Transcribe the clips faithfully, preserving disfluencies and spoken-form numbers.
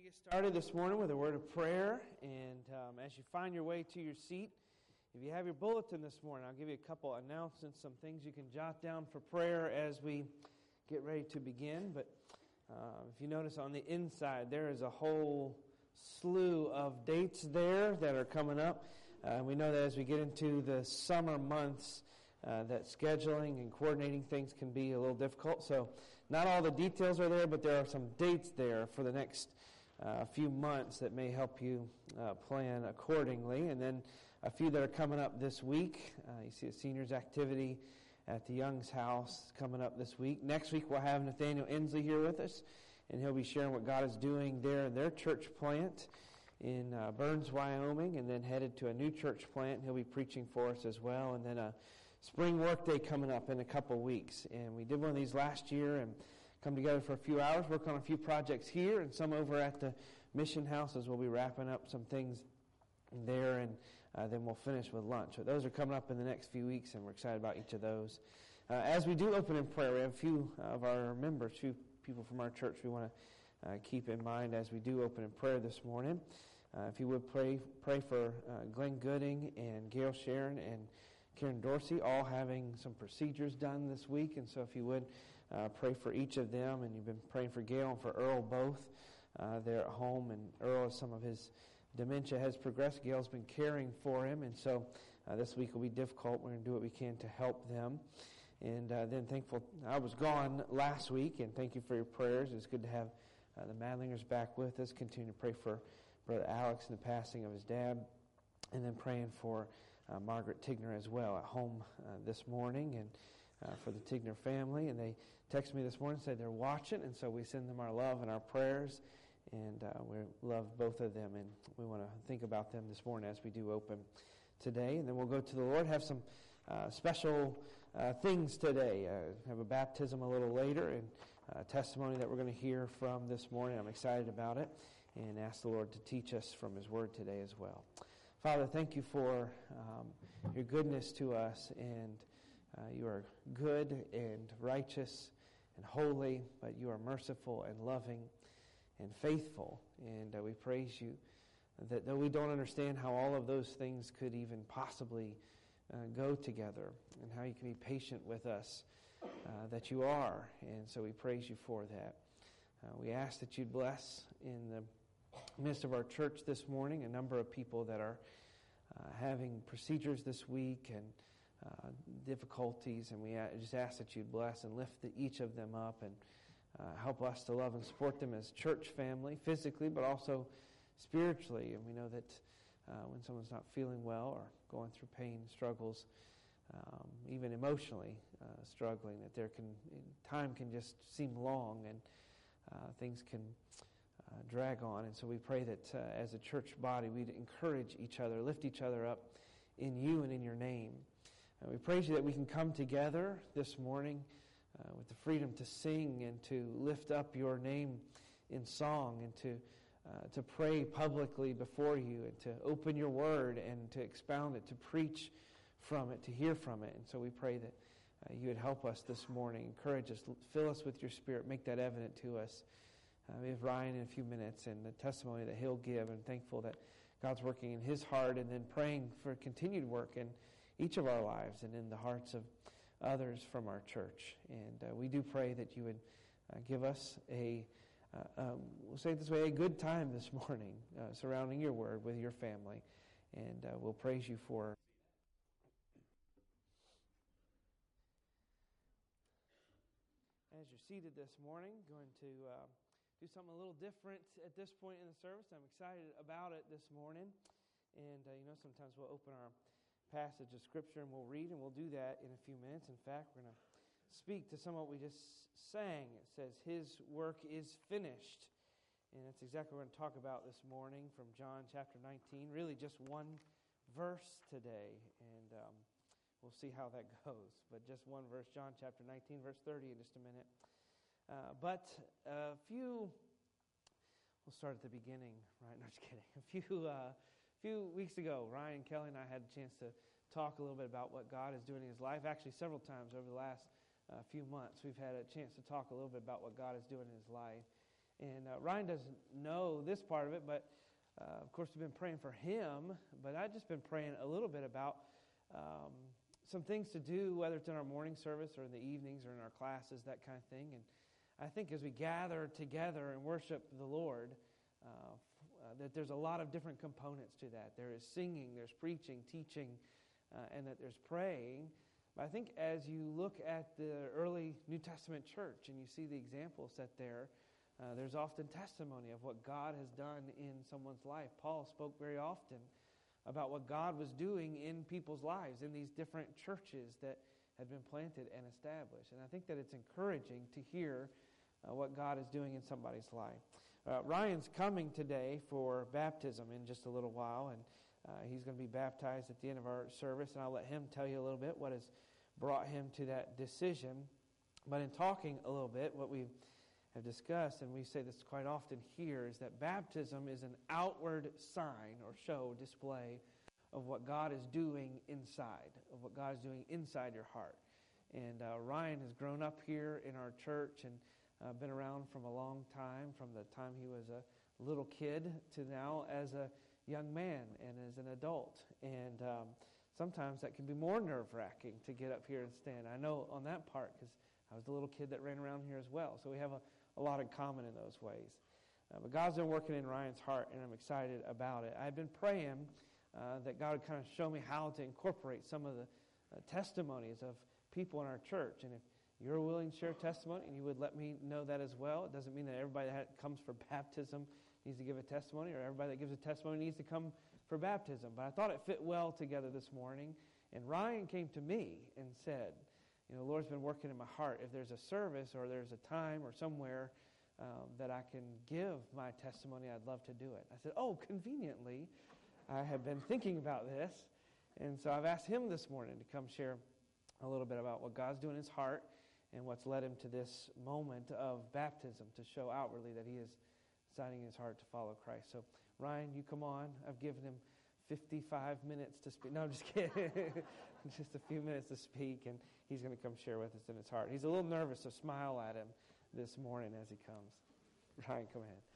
get started this morning with a word of prayer, and um, as you find your way to your seat, if you have your bulletin this morning, I'll give you a couple announcements, some things you can jot down for prayer as we get ready to begin. But uh, if you notice on the inside, there is a whole slew of dates there that are coming up. Uh, we know that as we get into the summer months, uh, that scheduling and coordinating things can be a little difficult. So not all the details are there, but there are some dates there for the next uh, few months that may help you uh, plan accordingly. And then a few that are coming up this week. Uh, you see a seniors activity at the Young's house coming up this week. Next week we'll have Nathaniel Inslee here with us, and he'll be sharing what God is doing there in their church plant in uh, Burns, Wyoming, and then headed to a new church plant. He'll be preaching for us as well. And then a spring work day coming up in a couple weeks. And we did one of these last year and come together for a few hours, work on a few projects here and some over at the mission house as we'll be wrapping up some things there, and uh, then we'll finish with lunch. But those are coming up in the next few weeks, and we're excited about each of those. Uh, as we do open in prayer, we have a few of our members, a few people from our church we want to uh, keep in mind as we do open in prayer this morning. Uh, if you would pray pray for uh, Glenn Gooding and Gail Sharon and Karen Dorsey, all having some procedures done this week. And so if you would uh, pray for each of them, and you've been praying for Gail and for Earl both. Uh, they're at home, and Earl, some of his dementia has progressed. Gail's been caring for him, and so uh, this week will be difficult. We're going to do what we can to help them. And uh, then thankful, I was gone last week, and thank you for your prayers. It's good to have uh, the Madlingers back with us. Continue to pray for Brother Alex and the passing of his dad, and then praying for uh, Margaret Tigner as well at home uh, this morning, and uh, for the Tigner family. And they texted me this morning and said they're watching, and so we send them our love and our prayers. And uh, we love both of them, and we want to think about them this morning as we do open today. And then we'll go to the Lord, have some uh, special uh, things today. Uh, have a baptism a little later, and a testimony that we're going to hear from this morning. I'm excited about it, and ask the Lord to teach us from His Word today as well. Father, thank you for um, your goodness to us, and uh, you are good and righteous and holy, but you are merciful and loving and faithful, and uh, we praise you that though we don't understand how all of those things could even possibly uh, go together, and how you can be patient with us, uh, that you are, and so we praise you for that. Uh, we ask that you'd bless in the midst of our church this morning a number of people that are uh, having procedures this week and uh, difficulties, and we just ask that you'd bless and lift the, each of them up, and Uh, help us to love and support them as church family, physically, but also spiritually. And we know that uh, when someone's not feeling well or going through pain, struggles, um, even emotionally uh, struggling, that there can time can just seem long, and uh, things can uh, drag on. And so we pray that uh, as a church body, we'd encourage each other, lift each other up in you and in your name. And we praise you that we can come together this morning Uh, with the freedom to sing and to lift up your name in song, and to uh, to pray publicly before you, and to open your word and to expound it, to preach from it, to hear from it. And so we pray that uh, you would help us this morning, encourage us, fill us with your Spirit, make that evident to us. Uh, we have Ryan in a few minutes and the testimony that he'll give, and thankful that God's working in his heart, and then praying for continued work in each of our lives and in the hearts of others from our church. And uh, we do pray that you would uh, give us a, uh, um, we'll say it this way, a good time this morning uh, surrounding your word with your family. And uh, we'll praise you for as you're seated this morning, going to uh, do something a little different at this point in the service. I'm excited about it this morning. And uh, you know, sometimes we'll open our passage of Scripture and we'll read, and we'll do that in a few minutes. In fact, we're going to speak to some of what we just sang. It says, His work is finished. And that's exactly what we're going to talk about this morning from John chapter nineteen. Really just one verse today, and um, we'll see how that goes. But just one verse, John chapter nineteen, verse thirty in just a minute. Uh, but a few, we'll start at the beginning, right? No, just kidding. A few... Uh, A few weeks ago, Ryan, Kelly, and I had a chance to talk a little bit about what God is doing in his life. Actually, several times over the last uh, few months, we've had a chance to talk a little bit about what God is doing in his life. And uh, Ryan doesn't know this part of it, but uh, of course we've been praying for him, but I've just been praying a little bit about um, some things to do, whether it's in our morning service or in the evenings or in our classes, that kind of thing. And I think as we gather together and worship the Lord, uh, uh, that there's a lot of different components to that. There is singing, there's preaching, teaching, uh, and that there's praying. But I think as you look at the early New Testament church and you see the example set there, uh, there's often testimony of what God has done in someone's life. Paul spoke very often about what God was doing in people's lives in these different churches that had been planted and established. And I think that it's encouraging to hear uh, what God is doing in somebody's life. Uh, Ryan's coming today for baptism in just a little while, and uh, he's going to be baptized at the end of our service, and I'll let him tell you a little bit what has brought him to that decision. But in talking a little bit, what we have discussed, and we say this quite often here, is that baptism is an outward sign or show, display of what God is doing inside, of what God is doing inside your heart. And uh, Ryan has grown up here in our church and uh, been around from a long time, from the time he was a little kid to now as a young man and as an adult. And um, sometimes that can be more nerve-wracking to get up here and stand. I know on that part because I was the little kid that ran around here as well. So we have a, a lot in common in those ways. Uh, but God's been working in Ryan's heart, and I'm excited about it. I've been praying uh, that God would kind of show me how to incorporate some of the uh, testimonies of people in our church. And if you're willing to share testimony, and you would let me know that as well, it doesn't mean that everybody that comes for baptism needs to give a testimony, or everybody that gives a testimony needs to come for baptism. But I thought it fit well together this morning. And Ryan came to me and said, you know, the Lord's been working in my heart. If there's a service or there's a time or somewhere um, that I can give my testimony, I'd love to do it. I said, oh, conveniently, I have been thinking about this. And so I've asked him this morning to come share a little bit about what God's doing in his heart and what's led him to this moment of baptism to show outwardly that he is deciding in his heart to follow Christ. So, Ryan, you come on. I've given him fifty-five minutes to speak. No, I'm just kidding. Just a few minutes to speak, and he's going to come share with us in his heart. He's a little nervous, so smile at him this morning as he comes. Ryan, come ahead.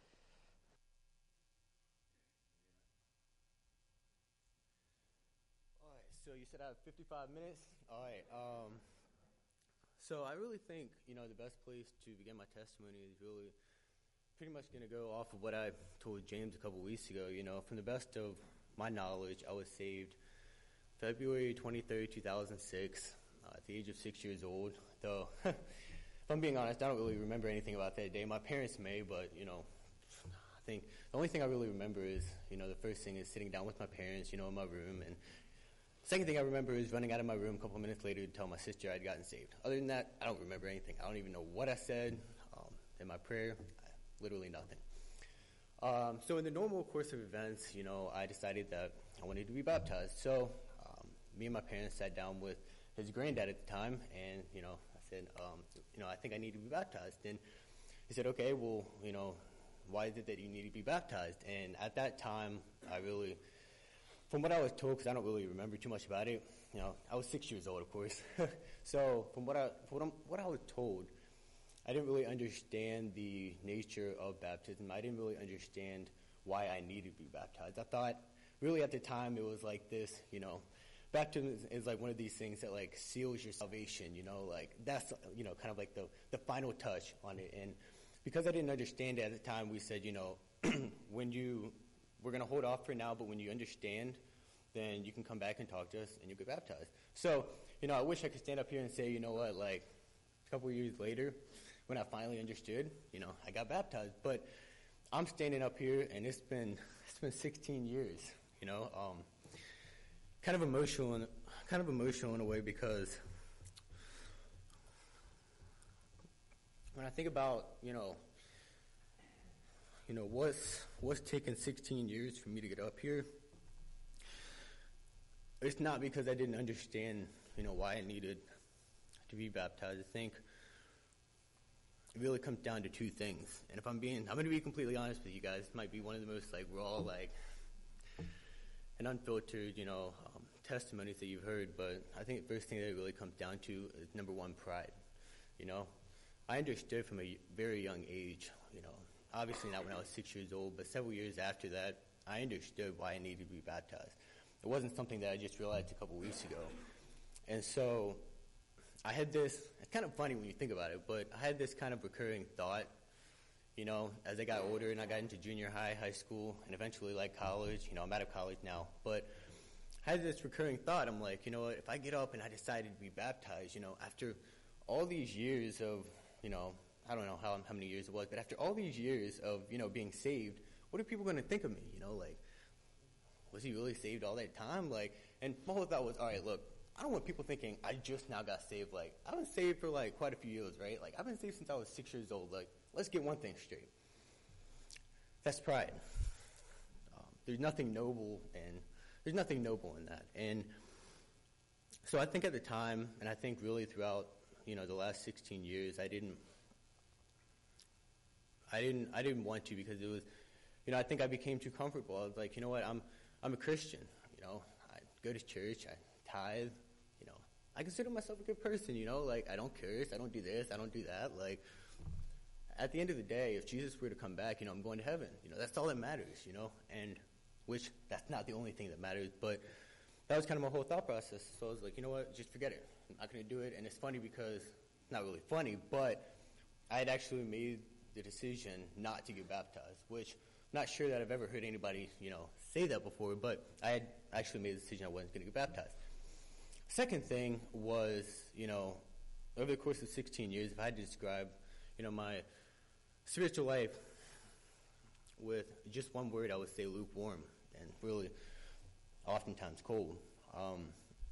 All right, so you said I have fifty-five minutes? All right. Um, so I really think, you know, the best place to begin my testimony is really pretty much going to go off of what I told James a couple weeks ago. You know, from the best of my knowledge, I was saved February twenty-third, two thousand six, uh, at the age of six years old. Though, if I'm being honest, I don't really remember anything about that day. My parents may, but, you know, I think the only thing I really remember is, you know, the first thing is sitting down with my parents, you know, in my room. And second thing I remember is running out of my room a couple of minutes later to tell my sister I'd gotten saved. Other than that, I don't remember anything. I don't even know what I said um, in my prayer. Literally nothing. Um, so in the normal course of events, you know, I decided that I wanted to be baptized. So um, me and my parents sat down with his granddad at the time, and, you know, I said, um, you know, I think I need to be baptized. And he said, okay, well, you know, why is it that you need to be baptized? And at that time, I really, from what I was told, because I don't really remember too much about it, you know, I was six years old, of course. So from what I, from what, I'm, what I was told, I didn't really understand the nature of baptism. I didn't really understand why I needed to be baptized. I thought, really at the time, it was like this, you know, baptism is, is like one of these things that, like, seals your salvation, you know, like, that's, you know, kind of like the, the final touch on it. And because I didn't understand it at the time, we said, you know, when you, we're going to hold off for now, but when you understand, then you can come back and talk to us and you'll get baptized. So, you know, I wish I could stand up here and say, you know what, like, a couple of years later, when I finally understood, you know, I got baptized. But I'm standing up here, and it's been it's been sixteen years, you know, um, kind of emotional, in, kind of emotional in a way, because when I think about, you know, you know, what's what's taken sixteen years for me to get up here, it's not because I didn't understand, you know, why I needed to be baptized. I think it really comes down to two things. And if I'm being, I'm going to be completely honest with you guys. It might be one of the most, like, raw, like, and unfiltered, you know, um, testimonies that you've heard. But I think the first thing that it really comes down to is, number one, pride. You know, I understood from a very young age, you know, obviously not when I was six years old, but several years after that, I understood why I needed to be baptized. It wasn't something that I just realized a couple weeks ago. And so I had this, it's kind of funny when you think about it, but I had this kind of recurring thought, you know, as I got older and I got into junior high, high school, and eventually like college. You know, I'm out of college now, but I had this recurring thought. I'm like, you know what, if I get up and I decided to be baptized, you know, after all these years of, you know, I don't know how, how many years it was, but after all these years of, you know, being saved, what are people going to think of me? You know, like, was he really saved all that time? Like, and my whole thought was, all right, look, I don't want people thinking I just now got saved. Like, I've been saved for, like, quite a few years, right? Like, I've been saved since I was six years old. Like, let's get one thing straight. That's pride. Um, there's nothing noble, and there's nothing noble in that. And so I think at the time, and I think really throughout, you know, the last sixteen years, I didn't, I didn't, I didn't want to because it was, you know, I think I became too comfortable. I was like, you know what, I'm, I'm a Christian. You know, I go to church, I tithe. You know, I consider myself a good person. You know, like I don't curse, I don't do this, I don't do that. Like, at the end of the day, if Jesus were to come back, you know, I'm going to heaven. You know, that's all that matters. You know, and which that's not the only thing that matters, but that was kind of my whole thought process. So I was like, you know what, just forget it. I'm not going to do it. And it's funny because, not really funny, but I had actually made the decision not to get baptized, which I'm not sure that I've ever heard anybody, you know, say that before, but I had actually made the decision I wasn't going to get baptized. Second thing was, you know, over the course of sixteen years, if I had to describe, you know, my spiritual life with just one word, I would say lukewarm, and really oftentimes cold. Um,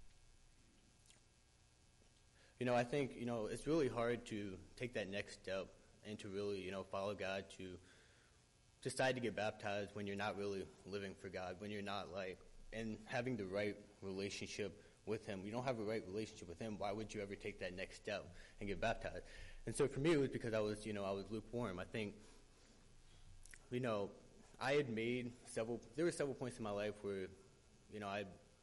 you know, I think, you know, it's really hard to take that next step and to really, you know, follow God, to decide to get baptized when you're not really living for God, when you're not, like, and having the right relationship with Him. You don't have a right relationship with Him, why would you ever take that next step and get baptized? And so for me, it was because I was, you know, I was lukewarm. I think, you know, I had made several, there were several points in my life where, you know, I,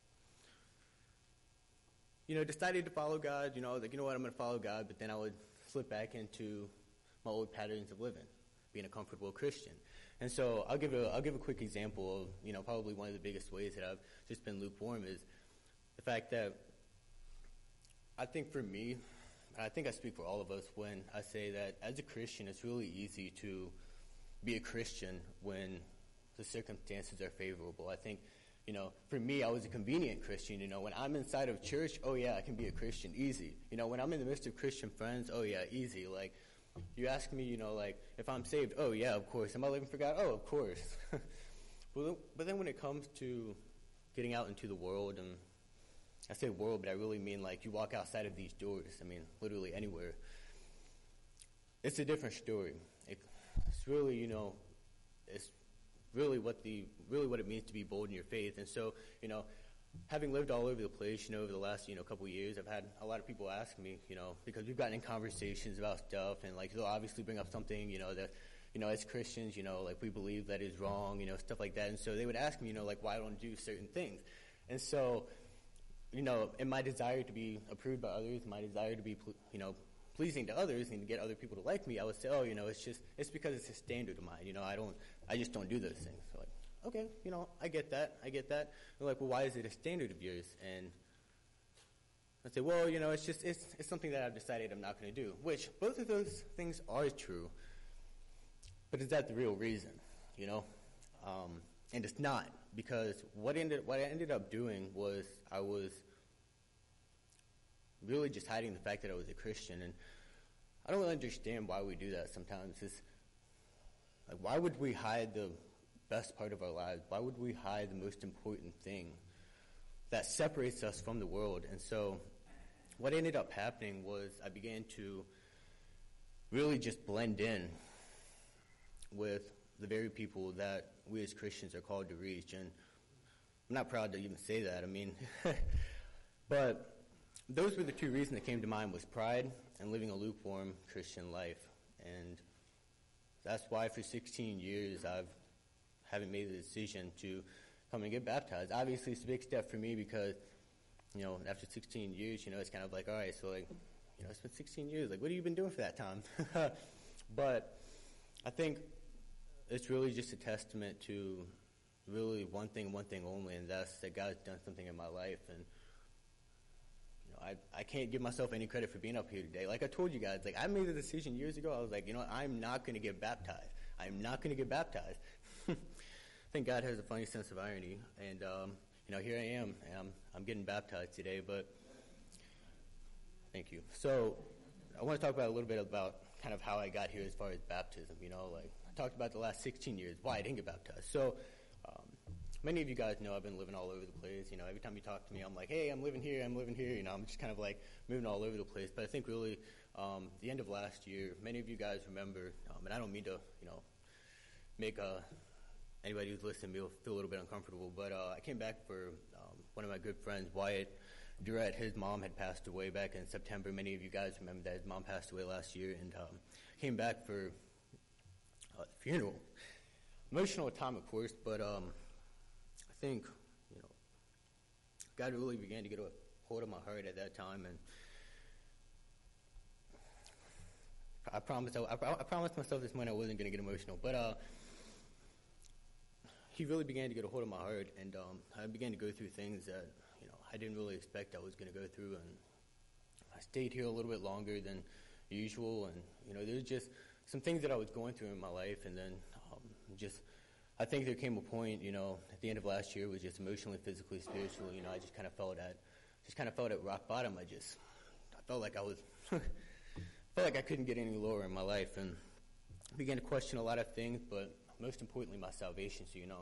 you know, decided to follow God. You know, I was like, you know what, I'm going to follow God, but then I would slip back into my old patterns of living, being a comfortable Christian. And so I'll give a, I'll give a quick example of, you know, probably one of the biggest ways that I've just been lukewarm is the fact that I think for me, and I think I speak for all of us when I say that as a Christian, it's really easy to be a Christian when the circumstances are favorable. I think, you know, for me, I was a convenient Christian. You know, when I'm inside of church, oh yeah, I can be a Christian, easy. You know, when I'm in the midst of Christian friends, oh yeah, easy. Like, you ask me, you know, like, if I'm saved, oh yeah, of course. Am I living for God? Oh, of course. But then when it comes to getting out into the world, and I say world, but I really mean like you walk outside of these doors, I mean, literally anywhere, it's a different story. It, it's really, you know, it's really what the really what it means to be bold in your faith. And so, you know, having lived all over the place, you know, over the last, you know, couple of years, I've had a lot of people ask me, you know, because we've gotten in conversations about stuff, and like they'll obviously bring up something, you know, that, you know, as Christians, you know, like we believe that is wrong, you know, stuff like that. And so they would ask me, you know, like why I don't do certain things. And so, you know, in my desire to be approved by others, my desire to be, you know, pleasing to others and to get other people to like me, I would say, oh, you know, it's just, it's because it's a standard of mine. You know, I don't, I just don't do those things. So like, okay, you know, I get that, I get that. They're like, well, why is it a standard of yours? And I say, well, you know, it's just, it's, it's something that I've decided I'm not going to do, which both of those things are true, but is that the real reason, you know? Um, and it's not, because what ended, what I ended up doing was I was really just hiding the fact that I was a Christian, and I don't really understand why we do that sometimes. It's like, why would we hide the best part of our lives? Why would we hide the most important thing that separates us from the world? And so what ended up happening was I began to really just blend in with the very people that we as Christians are called to reach. And I'm not proud to even say that. I mean, but those were the two reasons that came to mind, was pride and living a lukewarm Christian life. And that's why for sixteen years I've haven't made the decision to come and get baptized. Obviously, it's a big step for me because, you know, after sixteen years, you know, it's kind of like, all right, so like, you know, it's been sixteen years. Like, what have you been doing for that time? But I think it's really just a testament to really one thing, one thing only, and that's that God's done something in my life. And you know, I, I can't give myself any credit for being up here today. Like I told you guys, like I made the decision years ago. I was like, you know what, I'm not going to get baptized. I'm not going to get baptized. I think God has a funny sense of irony. And, um, you know, here I am, and I'm, I'm getting baptized today. But thank you. So I want to talk about a little bit about kind of how I got here as far as baptism. You know, like I talked about the last sixteen years, why I didn't get baptized. So um, many of you guys know I've been living all over the place. You know, every time you talk to me, I'm like, hey, I'm living here, I'm living here. You know, I'm just kind of like moving all over the place. But I think really um, the end of last year, many of you guys remember, um, and I don't mean to, you know, make uh, anybody who's listening feel, feel a little bit uncomfortable, but uh, I came back for um, one of my good friends, Wyatt Durrett. His mom had passed away back in September. Many of you guys remember that his mom passed away last year, and um, came back for a funeral. Emotional time, of course, but um, I think, you know, God really began to get a hold of my heart at that time, and I promised I, I promised myself this morning I wasn't going to get emotional, but uh, he really began to get a hold of my heart, and um, I began to go through things that, you know, I didn't really expect I was going to go through, and I stayed here a little bit longer than usual, and, you know, there's just some things that I was going through in my life, and then um, just, I think there came a point, you know, at the end of last year, it was just emotionally, physically, spiritually, you know, I just kind of felt at, just kind of felt at rock bottom. I just, I felt like I was, felt like I couldn't get any lower in my life, and began to question a lot of things, but most importantly, my salvation. So, you know,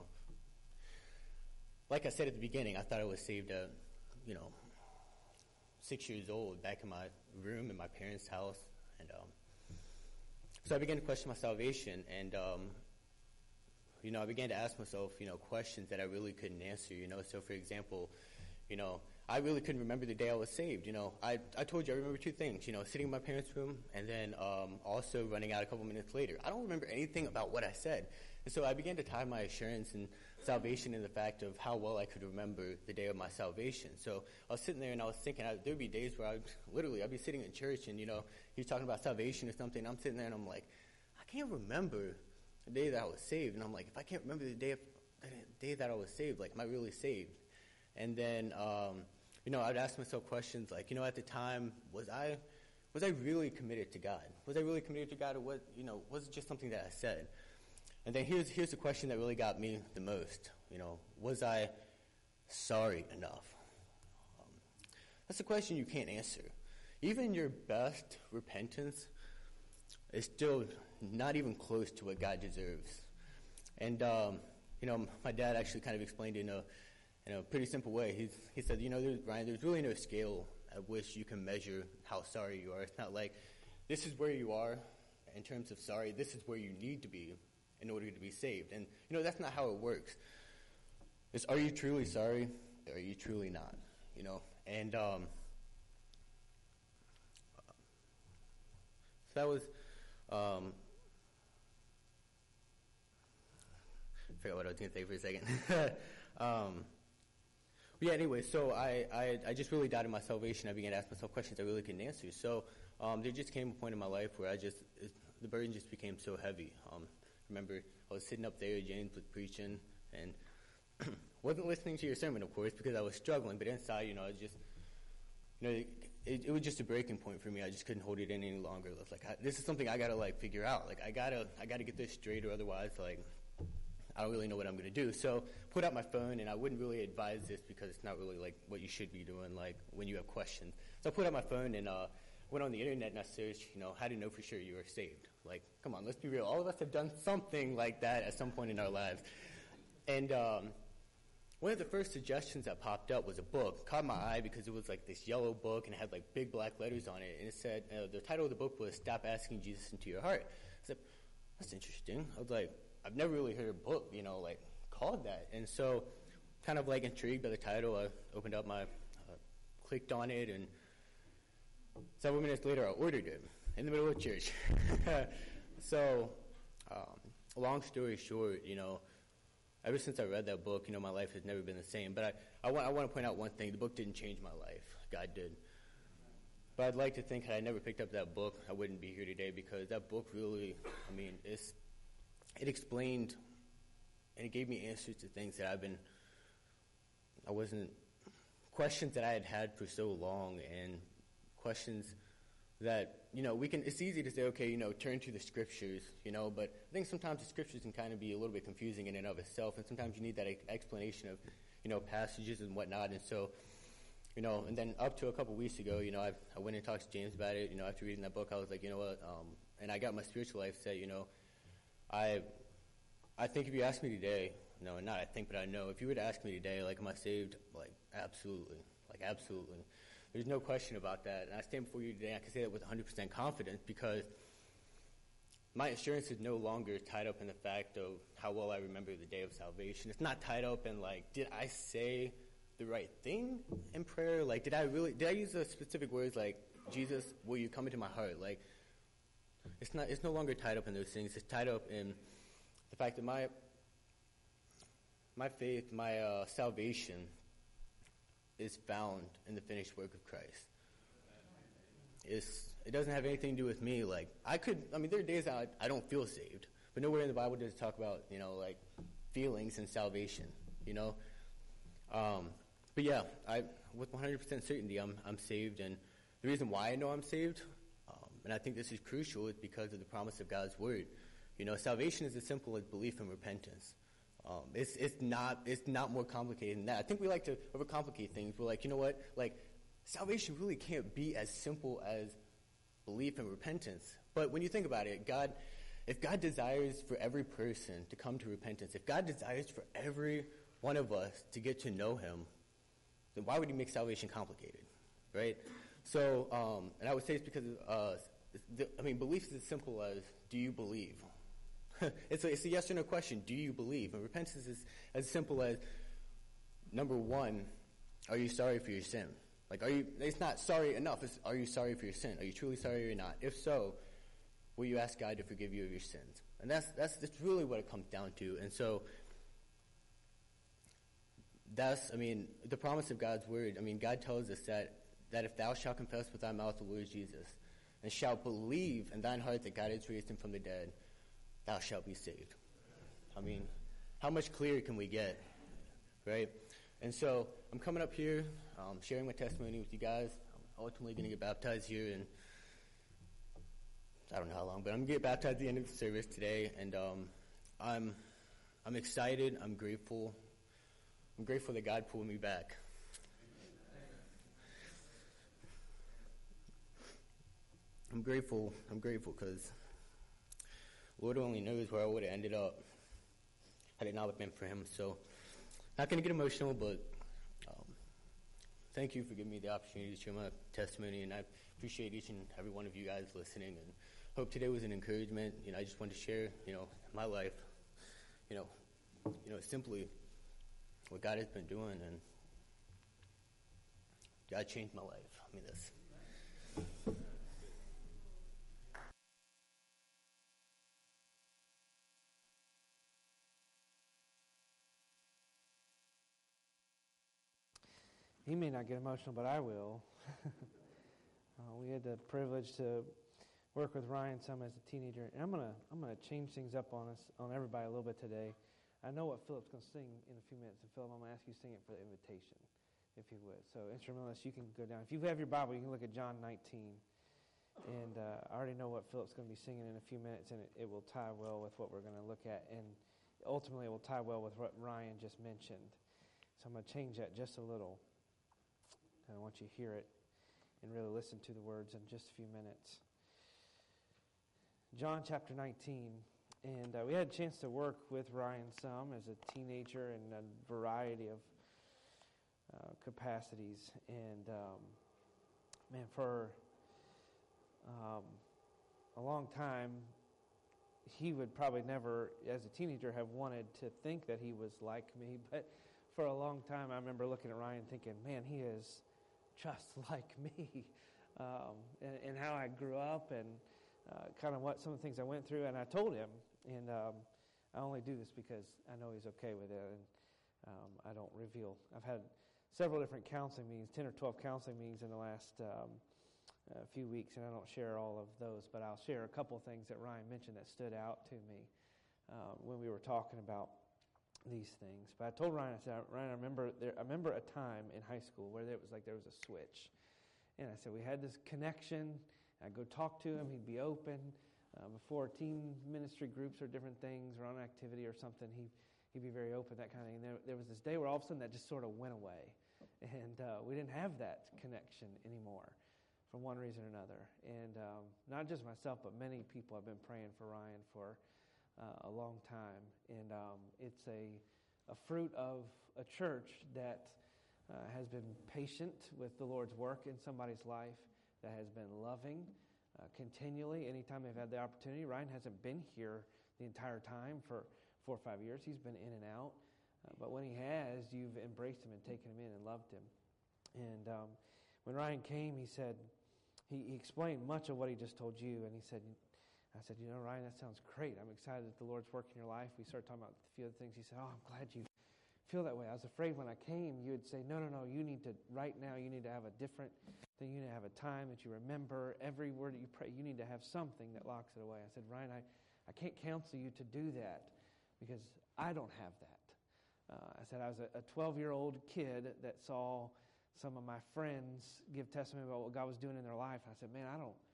like I said at the beginning, I thought I was saved at, you know, six years old, back in my room in my parents' house. And um, so I began to question my salvation. And, um, you know, I began to ask myself, you know, questions that I really couldn't answer, you know. So, for example, you know, I really couldn't remember the day I was saved. You know, I, I told you I remember two things, you know, sitting in my parents' room and then um, also running out a couple minutes later. I don't remember anything about what I said. And so I began to tie my assurance and salvation in the fact of how well I could remember the day of my salvation. So I was sitting there and I was thinking, I, there'd be days where I literally, I'd be sitting in church and, you know, he's talking about salvation or something. And I'm sitting there and I'm like, I can't remember the day that I was saved. And I'm like, if I can't remember the day, of, the day that I was saved, like, am I really saved? And then, um, you know, I'd ask myself questions like, you know, at the time, was I was I really committed to God? Was I really committed to God, or what, you know, was it just something that I said? And then here's here's the question that really got me the most. You know, was I sorry enough? Um, that's a question you can't answer. Even your best repentance is still not even close to what God deserves. And um, you know, my dad actually kind of explained it in a in a pretty simple way. He's, he said, you know, there's, Ryan, there's really no scale at which you can measure how sorry you are. It's not like this is where you are in terms of sorry. This is where you need to be in order to be saved. And, you know, that's not how it works. It's, are you truly sorry, or are you truly not? You know, and um, so that was, um, I forgot what I was going to say for a second. um, Yeah, anyway, so I, I, I just really doubted my salvation. I began to ask myself questions I really couldn't answer. So um, there just came a point in my life where I just, it, the burden just became so heavy. Um, remember, I was sitting up there, James was preaching, and wasn't listening to your sermon, of course, because I was struggling. But inside, you know, I was just, you know, it, it was just a breaking point for me. I just couldn't hold it in any longer. I was like, I, this is something I got to, like, figure out. Like, I got to I gotta get this straight, or otherwise, like, I don't really know what I'm going to do. So put out my phone, and I wouldn't really advise this because it's not really like what you should be doing, like when you have questions. So I put out my phone and uh, went on the internet and I searched, you know, how to know for sure you are saved. Like, come on, let's be real. All of us have done something like that at some point in our lives. And um, one of the first suggestions that popped up was a book. Caught my eye because it was like this yellow book and it had like big black letters on it. And it said, uh, the title of the book was Stop Asking Jesus Into Your Heart. I said, that's interesting. I was like, I've never really heard a book, you know, like, called that. And so, kind of, like, intrigued by the title, I opened up my, uh, clicked on it, and several minutes later, I ordered it in the middle of church. So, um, long story short, you know, ever since I read that book, you know, my life has never been the same. But I, I, want, I want to point out one thing. The book didn't change my life. God did. But I'd like to think had I never picked up that book, I wouldn't be here today, because that book really, I mean, it's it explained and it gave me answers to things that I've been, I wasn't, questions that I had had for so long, and questions that, you know, we can, it's easy to say, okay, you know, turn to the scriptures, you know, but I think sometimes the scriptures can kind of be a little bit confusing in and of itself, and sometimes you need that explanation of, you know, passages and whatnot. And so, you know, and then up to a couple weeks ago, you know, I, I went and talked to James about it. You know, after reading that book, I was like, you know what, um, and I got my spiritual life set, you know, I, I think if you ask me today, no, not I think, but I know, if you were to ask me today, like, am I saved? Like, absolutely. Like, absolutely. There's no question about that. And I stand before you today, I can say that with one hundred percent confidence, because my assurance is no longer tied up in the fact of how well I remember the day of salvation. It's not tied up in, like, did I say the right thing in prayer? Like, did I really, did I use the specific words like, Jesus, will you come into my heart? Like, it's not, it's no longer tied up in those things. It's tied up in the fact that my, my faith, my uh, salvation is found in the finished work of Christ. It's, it doesn't have anything to do with me. Like, I could, I mean, there are days I, I don't feel saved, but nowhere in the Bible does it talk about, you know, like, feelings and salvation, you know? Um, but yeah, I, with one hundred percent certainty, I'm, I'm saved, and the reason why I know I'm saved, um, and I think this is crucial, is because of the promise of God's word. You know, salvation is as simple as belief and repentance. Um, it's it's not it's not more complicated than that. I think we like to overcomplicate things. We're like, you know what? Like, salvation really can't be as simple as belief and repentance. But when you think about it, God, if God desires for every person to come to repentance, if God desires for every one of us to get to know Him, then why would He make salvation complicated, right? So, um, and I would say it's because, uh, the, I mean, belief is as simple as, do you believe? it's, a, it's a yes or no question. Do you believe? And repentance is as simple as, number one, are you sorry for your sin? Like, are you? It's not sorry enough. It's, are you sorry for your sin? Are you truly sorry or not? If so, will you ask God to forgive you of your sins? And that's that's that's really what it comes down to. And so, that's, I mean, the promise of God's word. I mean, God tells us that that if thou shalt confess with thy mouth the Lord Jesus, and shalt believe in thine heart that God has raised Him from the dead, thou shalt be saved. I mean, how much clearer can we get, right? And so I'm coming up here, um, sharing my testimony with you guys. I'm ultimately going to get baptized here, and I don't know how long, but I'm going to get baptized at the end of the service today, and um, I'm I'm excited. I'm grateful. I'm grateful that God pulled me back. I'm grateful. I'm grateful because Lord only knows where I would have ended up had it not been for Him. So, not going to get emotional, but um, thank you for giving me the opportunity to share my testimony, and I appreciate each and every one of you guys listening, and hope today was an encouragement. You know, I just wanted to share, you know, my life, you know, you know, simply what God has been doing, and God changed my life. I mean, this. He may not get emotional, but I will. uh, we had the privilege to work with Ryan some as a teenager, and I'm gonna I'm gonna change things up on us on everybody a little bit today. I know what Philip's gonna sing in a few minutes, and Philip, I'm gonna ask you to sing it for the invitation, if you would. So, instrumentalists, you can go down. If you have your Bible, you can look at John nineteen, and uh, I already know what Philip's gonna be singing in a few minutes, and it, it will tie well with what we're gonna look at, and ultimately it will tie well with what Ryan just mentioned. So I'm gonna change that just a little. I want you to hear it and really listen to the words in just a few minutes. John chapter nineteen, and uh, we had a chance to work with Ryan some as a teenager in a variety of uh, capacities. And, um, man, for um, a long time, he would probably never, as a teenager, have wanted to think that he was like me. But for a long time, I remember looking at Ryan thinking, man, he is just like me, um, and, and how I grew up, and uh, kind of what some of the things I went through. And I told him, and um, I only do this because I know he's okay with it, and um, I don't reveal. I've had several different counseling meetings, ten or twelve counseling meetings in the last um, uh, few weeks, and I don't share all of those, but I'll share a couple of things that Ryan mentioned that stood out to me. uh, when we were talking about these things. But I told Ryan, I said, Ryan, I remember there, I remember a time in high school where it was like there was a switch. And I said, we had this connection. I'd go talk to him. He'd be open. Uh, before teen ministry groups or different things or on an activity or something, he, he'd be very open, that kind of thing. And there, there was this day where all of a sudden that just sort of went away. And uh, we didn't have that connection anymore for one reason or another. And um, not just myself, but many people have been praying for Ryan for Uh, a long time, and um, it's a, a fruit of a church that uh, has been patient with the Lord's work in somebody's life, that has been loving uh, continually anytime they've had the opportunity. Ryan hasn't been here the entire time for four or five years. He's been in and out, uh, but when he has, you've embraced him and taken him in and loved him. And um, when Ryan came, he said, he, he explained much of what he just told you, and he said, I said, you know, Ryan, that sounds great. I'm excited that the Lord's working in your life. We started talking about a few other things. He said, oh, I'm glad you feel that way. I was afraid when I came, you would say, no, no, no, you need to, right now, you need to have a different thing. You need to have a time that you remember every word that you pray. You need to have something that locks it away. I said, Ryan, I, I can't counsel you to do that because I don't have that. Uh, I said, I was a twelve-year-old kid that saw some of my friends give testimony about what God was doing in their life. And I said, man, I don't,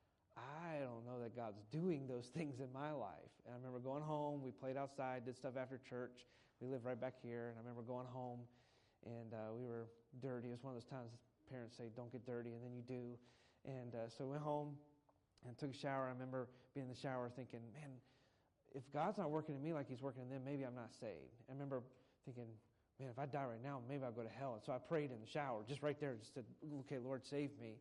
I don't know that God's doing those things in my life. And I remember going home. We played outside, did stuff after church. We lived right back here. And I remember going home, and uh, we were dirty. It was one of those times parents say, don't get dirty, and then you do. And uh, so I went home and took a shower. I remember being in the shower thinking, man, if God's not working in me like he's working in them, maybe I'm not saved. I remember thinking, man, if I die right now, maybe I'll go to hell. And so I prayed in the shower, just right there, just said, okay, Lord, save me.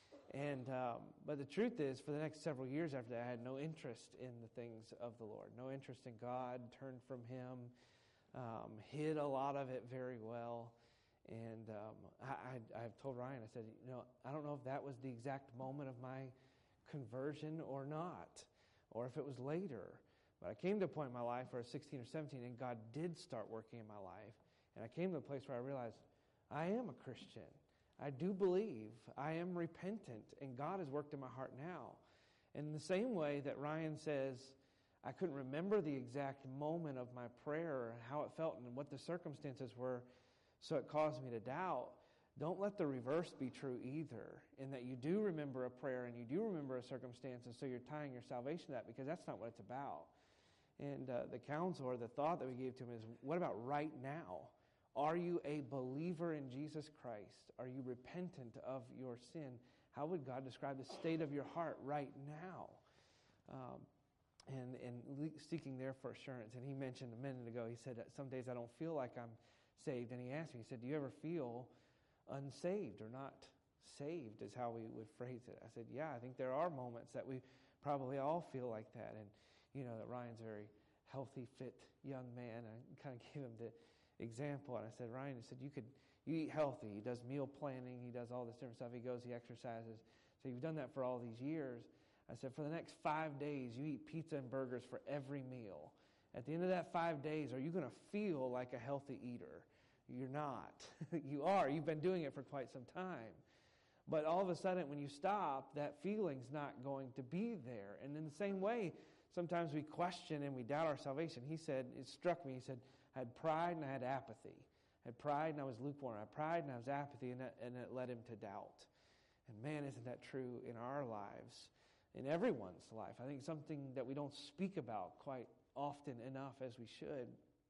And um, but the truth is, for the next several years after that, I had no interest in the things of the Lord, no interest in God, turned from him, um, hid a lot of it very well. And um, I, I, I've told Ryan, I said, you know, I don't know if that was the exact moment of my conversion or not, or if it was later. But I came to a point in my life where I was sixteen or seventeen, and God did start working in my life. And I came to a place where I realized I am a Christian. I do believe. I am repentant, and God has worked in my heart now. And in the same way that Ryan says, I couldn't remember the exact moment of my prayer, how it felt, and what the circumstances were, so it caused me to doubt. Don't let the reverse be true either, in that you do remember a prayer and you do remember a circumstance, and so you're tying your salvation to that, because that's not what it's about. And uh, the counsel or the thought that we gave to him is, what about right now? Are you a believer in Jesus Christ? Are you repentant of your sin? How would God describe the state of your heart right now? Um, and, and seeking there for assurance. And he mentioned a minute ago, he said, some days I don't feel like I'm saved. And he asked me, he said, do you ever feel unsaved or not saved, is how we would phrase it. I said, yeah, I think there are moments that we probably all feel like that. And, you know, that Ryan's a very healthy, fit young man. I kind of gave him the example, and I said, Ryan, he said, you could you eat healthy. He does meal planning. He does all this different stuff. He goes, he exercises. So you've done that for all these years. I said, for the next five days, you eat pizza and burgers for every meal. At the end of that five days, are you going to feel like a healthy eater? You're not. You are. You've been doing it for quite some time. But all of a sudden, when you stop, that feeling's not going to be there. And in the same way, sometimes we question and we doubt our salvation. He said, it struck me, he said, I had pride and I had apathy. I had pride and I was lukewarm. I had pride and I was apathy, and, that, and it led him to doubt. And man, isn't that true in our lives, in everyone's life? I think something that we don't speak about quite often enough as we should.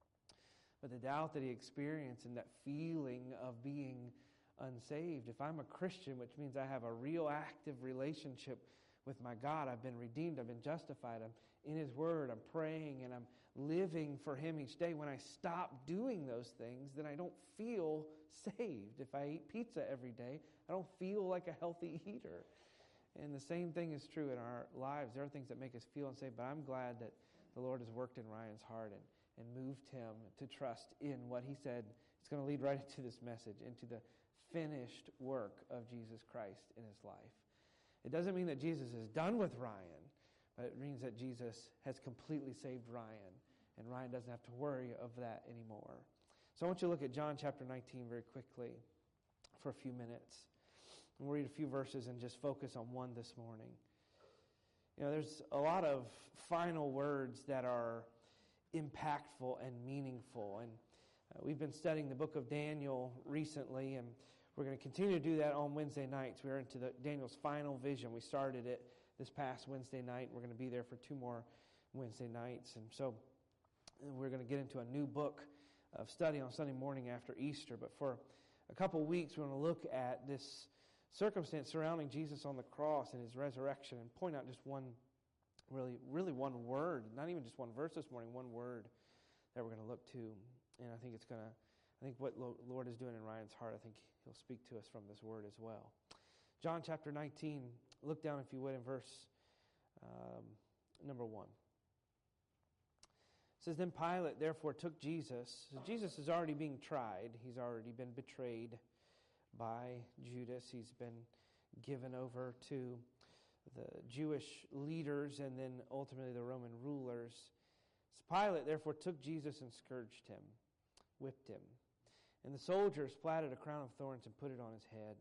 But the doubt that he experienced and that feeling of being unsaved. If I'm a Christian, which means I have a real active relationship with my God, I've been redeemed, I've been justified, I'm in his word, I'm praying, and I'm living for him each day. When I stop doing those things, then I don't feel saved. If I eat pizza every day, I don't feel like a healthy eater. And the same thing is true in our lives. There are things that make us feel unsaved, but I'm glad that the Lord has worked in Ryan's heart and, and moved him to trust in what he said. It's going to lead right into this message, into the finished work of Jesus Christ in his life. It doesn't mean that Jesus is done with Ryan, but it means that Jesus has completely saved Ryan, and Ryan doesn't have to worry of that anymore. So I want you to look at John chapter nineteen very quickly for a few minutes. And we'll read a few verses and just focus on one this morning. You know, there's a lot of final words that are impactful and meaningful. And uh, we've been studying the book of Daniel recently, and we're going to continue to do that on Wednesday nights. We're into the Daniel's final vision. We started it this past Wednesday night. We're going to be there for two more Wednesday nights. And so we're going to get into a new book of study on Sunday morning after Easter. But for a couple weeks, we're going to look at this circumstance surrounding Jesus on the cross and his resurrection and point out just one, really, really one word, not even just one verse this morning, one word that we're going to look to. And I think it's going to, I think what the Lord is doing in Ryan's heart, I think he'll speak to us from this word as well. John chapter nineteen, look down if you would in verse um, number one. It says, then Pilate therefore took Jesus. So Jesus is already being tried. He's already been betrayed by Judas. He's been given over to the Jewish leaders and then ultimately the Roman rulers. So Pilate therefore took Jesus and scourged him, whipped him. And the soldiers platted a crown of thorns and put it on his head.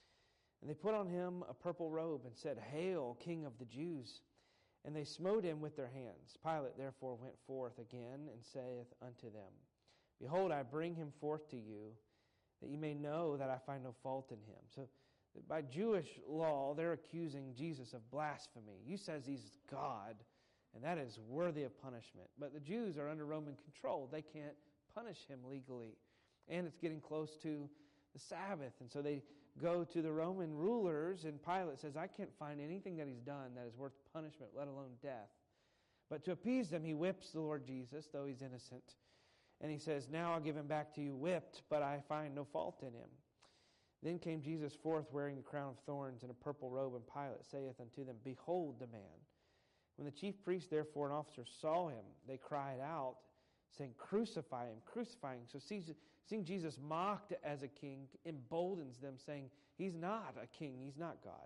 And they put on him a purple robe and said, Hail, King of the Jews! And they smote him with their hands. Pilate therefore went forth again and saith unto them, Behold, I bring him forth to you, that ye may know that I find no fault in him. So by Jewish law, they're accusing Jesus of blasphemy. You says he's God, and that is worthy of punishment. But the Jews are under Roman control. They can't punish him legally. And it's getting close to the Sabbath. And so they go to the Roman rulers, and Pilate says, I can't find anything that he's done that is worth punishment, let alone death. But to appease them, he whips the Lord Jesus, though he's innocent. And he says, Now I'll give him back to you whipped, but I find no fault in him. Then came Jesus forth wearing a crown of thorns and a purple robe, and Pilate saith unto them, Behold the man. When the chief priests therefore and officers saw him, they cried out, saying, Crucify him, crucify him. So seeing Jesus mocked as a king emboldens them, saying, He's not a king, he's not God.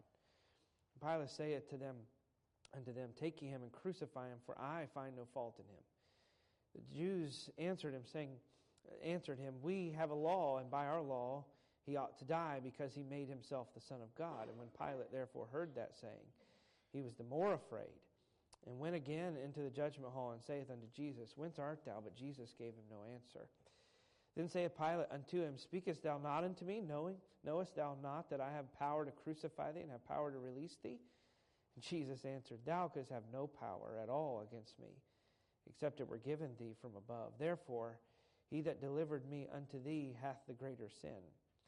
And Pilate saith to them, unto them, Take ye him and crucify him, for I find no fault in him. The Jews answered him, saying, answered him, We have a law, and by our law he ought to die, because he made himself the Son of God. And when Pilate therefore heard that saying, he was the more afraid, and went again into the judgment hall, and saith unto Jesus, Whence art thou? But Jesus gave him no answer. Then saith Pilate unto him, Speakest thou not unto me, knowing, knowest thou not that I have power to crucify thee, and have power to release thee? And Jesus answered, Thou couldst have no power at all against me, except it were given thee from above. Therefore, he that delivered me unto thee hath the greater sin.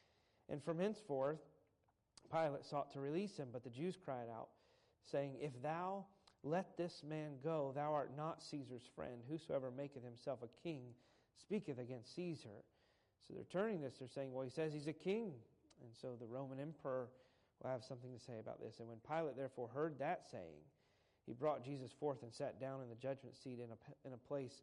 And from henceforth Pilate sought to release him, but the Jews cried out, saying, If thou let this man go, thou art not Caesar's friend. Whosoever maketh himself a king speaketh against Caesar. So they're turning this, they're saying, well, he says he's a king. And so the Roman emperor will have something to say about this. And when Pilate therefore heard that saying, he brought Jesus forth and sat down in the judgment seat in a, in a place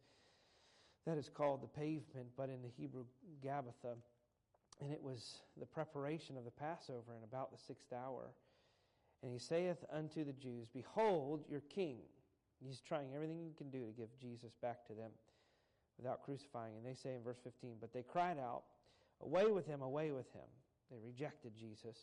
that is called the Pavement, but in the Hebrew Gabbatha. And it was the preparation of the Passover in about the sixth hour. And he saith unto the Jews, Behold your king. He's trying everything he can do to give Jesus back to them without crucifying. And they say in verse fifteen, But they cried out, Away with him, away with him. They rejected Jesus.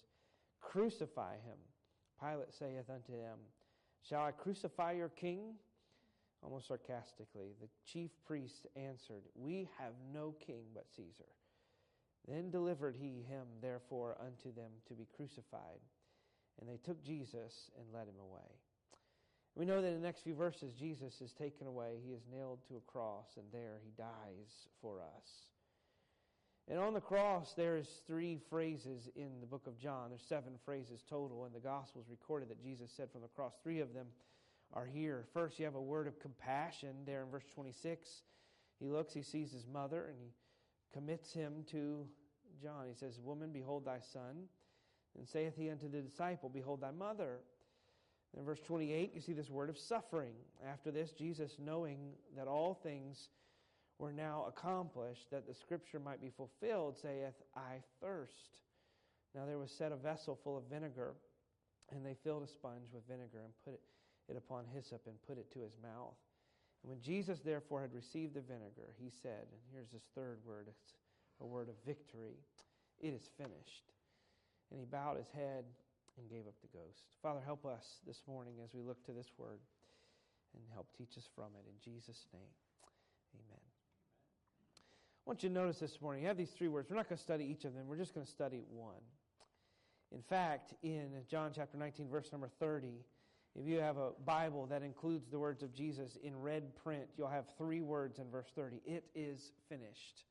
Crucify him. Pilate saith unto them, Shall I crucify your king? Almost sarcastically, the chief priests answered, We have no king but Caesar. Then delivered he him therefore unto them to be crucified. And they took Jesus and led him away. We know that in the next few verses, Jesus is taken away. He is nailed to a cross, and there he dies for us. And on the cross, there's three phrases in the book of John. There's seven phrases total, and the Gospels recorded that Jesus said from the cross. Three of them are here. First, you have a word of compassion there in verse twenty-six. He looks, he sees his mother, and he commits him to John. He says, Woman, behold thy son. And saith he unto the disciple, Behold thy mother. And in verse twenty-eight, you see this word of suffering. After this, Jesus, knowing that all things were now accomplished, that the scripture might be fulfilled, saith, I thirst. Now there was set a vessel full of vinegar, and they filled a sponge with vinegar and put it, it upon hyssop and put it to his mouth. And when Jesus therefore had received the vinegar, he said, and here's this third word, it's a word of victory, It is finished. And he bowed his head and gave up the ghost. Father, help us this morning as we look to this word, and help teach us from it. In Jesus' name, Amen. I want you to notice this morning, you have these three words. We're not going to study each of them. We're just going to study one. In fact, in John chapter nineteen, verse number thirty, if you have a Bible that includes the words of Jesus in red print, you'll have three words in verse thirty. It is finished.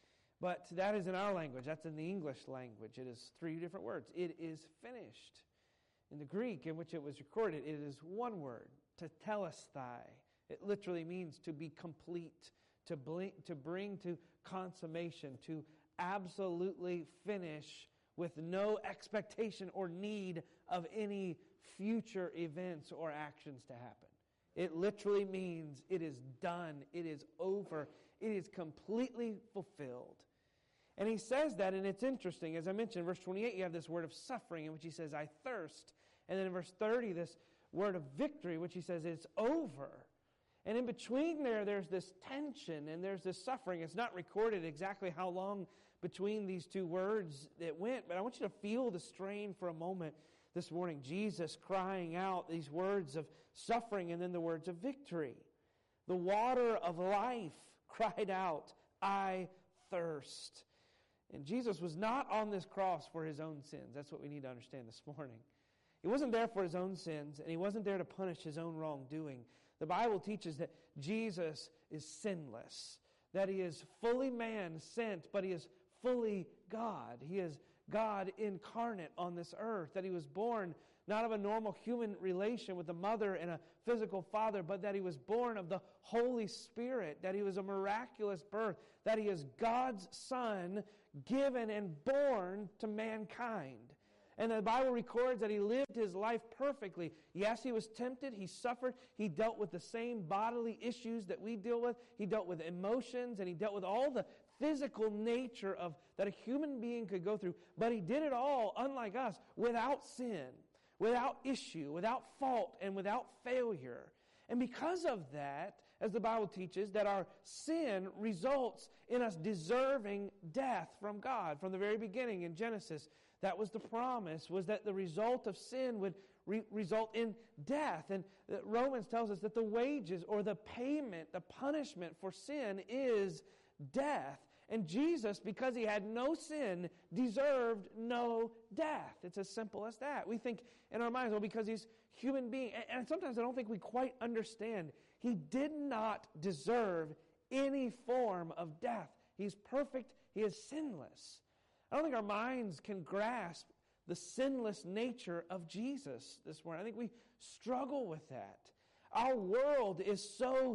But that is in our language. That's in the English language. It is three different words. It is finished. In the Greek in which it was recorded, it is one word, tetelestai. It literally means to be complete, to, bling, to bring to consummation, to absolutely finish with no expectation or need of any future events or actions to happen. It literally means it is done, it is over, it is completely fulfilled. And he says that, and it's interesting. As I mentioned, in verse twenty-eight, you have this word of suffering in which he says, I thirst. And then in verse thirty, this word of victory, which he says, it's over. And in between there, there's this tension and there's this suffering. It's not recorded exactly how long between these two words it went, but I want you to feel the strain for a moment this morning. Jesus crying out these words of suffering and then the words of victory. The water of life cried out, I thirst. And Jesus was not on this cross for his own sins. That's what we need to understand this morning. He wasn't there for his own sins, and he wasn't there to punish his own wrongdoing. The Bible teaches that Jesus is sinless, that he is fully man sent, but he is fully God. He is God incarnate on this earth, that he was born not of a normal human relation with a mother and a physical father, but that he was born of the Holy Spirit, that he was a miraculous birth, that he is God's Son, given and born to mankind. And the Bible records that he lived his life perfectly. Yes, he was tempted, he suffered, he dealt with the same bodily issues that we deal with. He dealt with emotions, and he dealt with all the physical nature of that a human being could go through. But he did it all, unlike us, without sin, without issue, without fault, and without failure. And because of that, as the Bible teaches, that our sin results in us deserving death from God. From the very beginning in Genesis, that was the promise, was that the result of sin would re- result in death. And Romans tells us that the wages or the payment, the punishment for sin is death. And Jesus, because he had no sin, deserved no death. It's as simple as that. We think in our minds, well, because he's human being, and sometimes I don't think we quite understand. He did not deserve any form of death. He's perfect. He is sinless. I don't think our minds can grasp the sinless nature of Jesus this morning. I think we struggle with that. Our world is so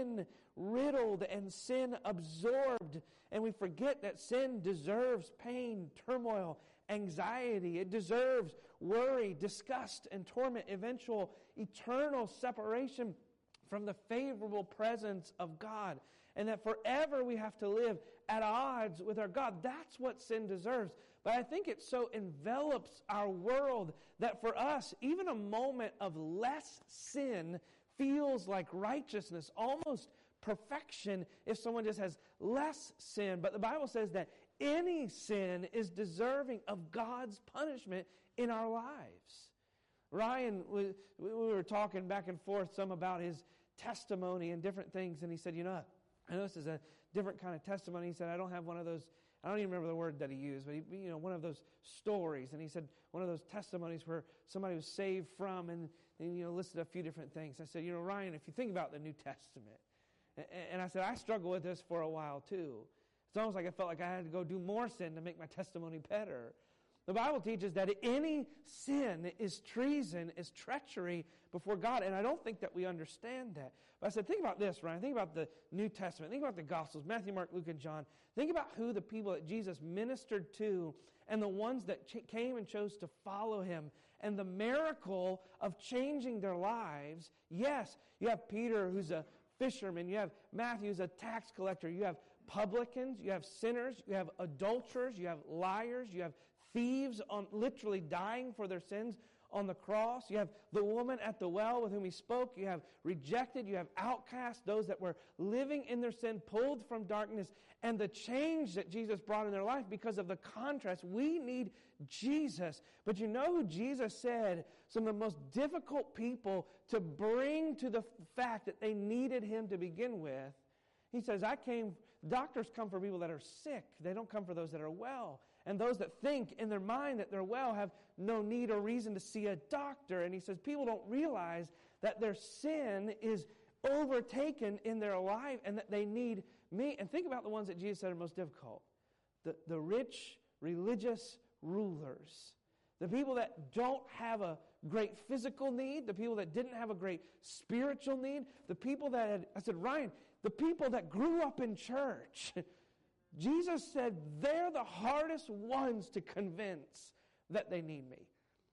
sin-riddled and sin-absorbed, and we forget that sin deserves pain, turmoil, anxiety. It deserves worry, disgust, and torment, eventual eternal separation from the favorable presence of God, and that forever we have to live at odds with our God. That's what sin deserves. But I think it so envelops our world that for us, even a moment of less sin feels like righteousness, almost perfection if someone just has less sin. But the Bible says that any sin is deserving of God's punishment in our lives. Ryan, we were talking back and forth some about his testimony and different things, and he said, you know, I know this is a different kind of testimony. He said, I don't have one of those, I don't even remember the word that he used, but he, you know, one of those stories. And he said, one of those testimonies where somebody was saved from, and, and you know, listed a few different things. I said, you know, Ryan, if you think about the New Testament, and, and I said, I struggled with this for a while too. It's almost like I felt like I had to go do more sin to make my testimony better. The Bible teaches that any sin is treason, is treachery before God, and I don't think that we understand that. But I said, think about this, Ryan. Think about the New Testament. Think about the Gospels, Matthew, Mark, Luke, and John. Think about who the people that Jesus ministered to and the ones that ch- came and chose to follow him, and the miracle of changing their lives. Yes, you have Peter, who's a fisherman. You have Matthew, who's a tax collector. You have publicans. You have sinners. You have adulterers. You have liars. You have thieves on literally dying for their sins on the cross. You have the woman at the well with whom he spoke. You have rejected. You have outcast, those that were living in their sin, pulled from darkness, and the change that Jesus brought in their life because of the contrast. We need Jesus. But you know who Jesus said some of the most difficult people to bring to the fact that they needed him to begin with? He says, I came, doctors come for people that are sick. They don't come for those that are well. And those that think in their mind that they're well have no need or reason to see a doctor. And he says, people don't realize that their sin is overtaken in their life and that they need me. And think about the ones that Jesus said are most difficult. The, the rich, religious rulers. The people that don't have a great physical need. The people that didn't have a great spiritual need. The people that had, I said, Ryan, the people that grew up in church. Jesus said they're the hardest ones to convince that they need me.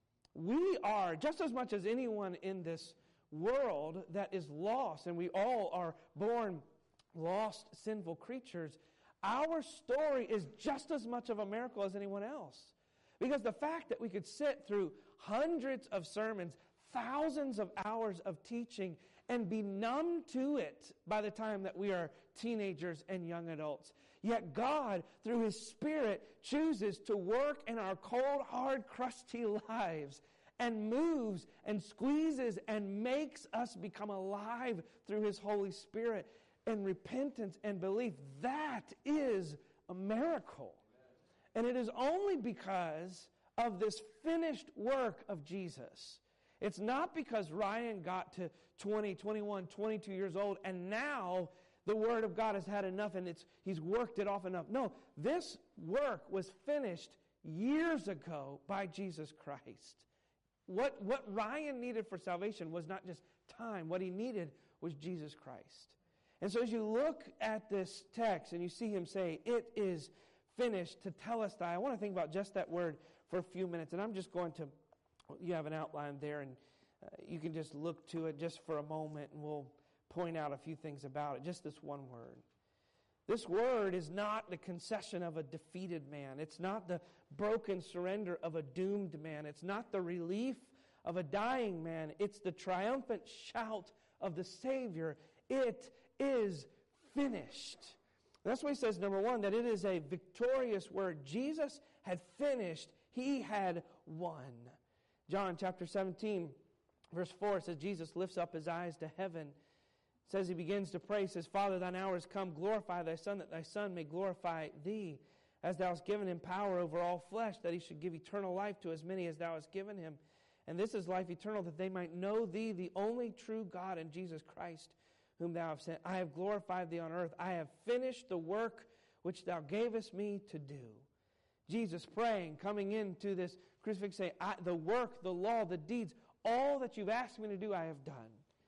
We are, just as much as anyone in this world that is lost, and we all are born lost, sinful creatures, our story is just as much of a miracle as anyone else. Because the fact that we could sit through hundreds of sermons, thousands of hours of teaching, and be numb to it by the time that we are teenagers and young adults. Yet God, through His Spirit, chooses to work in our cold, hard, crusty lives and moves and squeezes and makes us become alive through His Holy Spirit and repentance and belief. That is a miracle. And it is only because of this finished work of Jesus. It's not because Ryan got to twenty, twenty-one, twenty-two years old and now the Word of God has had enough and it's he's worked it off enough. No, this work was finished years ago by Jesus Christ. What, what Ryan needed for salvation was not just time. What he needed was Jesus Christ. And so as you look at this text and you see him say, it is finished, tetelestai, I want to think about just that word for a few minutes. And I'm just going to, you have an outline there and uh, you can just look to it just for a moment and we'll point out a few things about it. Just this one word. This word is not the concession of a defeated man. It's not the broken surrender of a doomed man. It's not the relief of a dying man. It's the triumphant shout of the Savior. It is finished. That's why he says, number one, that it is a victorious word. Jesus had finished. He had won. John chapter seventeen, verse four says, Jesus lifts up his eyes to heaven. It says he begins to pray, says, Father, thine hour is come. Glorify thy Son, that thy Son may glorify thee, as thou hast given him power over all flesh, that he should give eternal life to as many as thou hast given him. And this is life eternal, that they might know thee, the only true God, and Jesus Christ, whom thou hast sent. I have glorified thee on earth. I have finished the work which thou gavest me to do. Jesus praying, coming into this crucifix, saying, the work, the law, the deeds, all that you've asked me to do, I have done.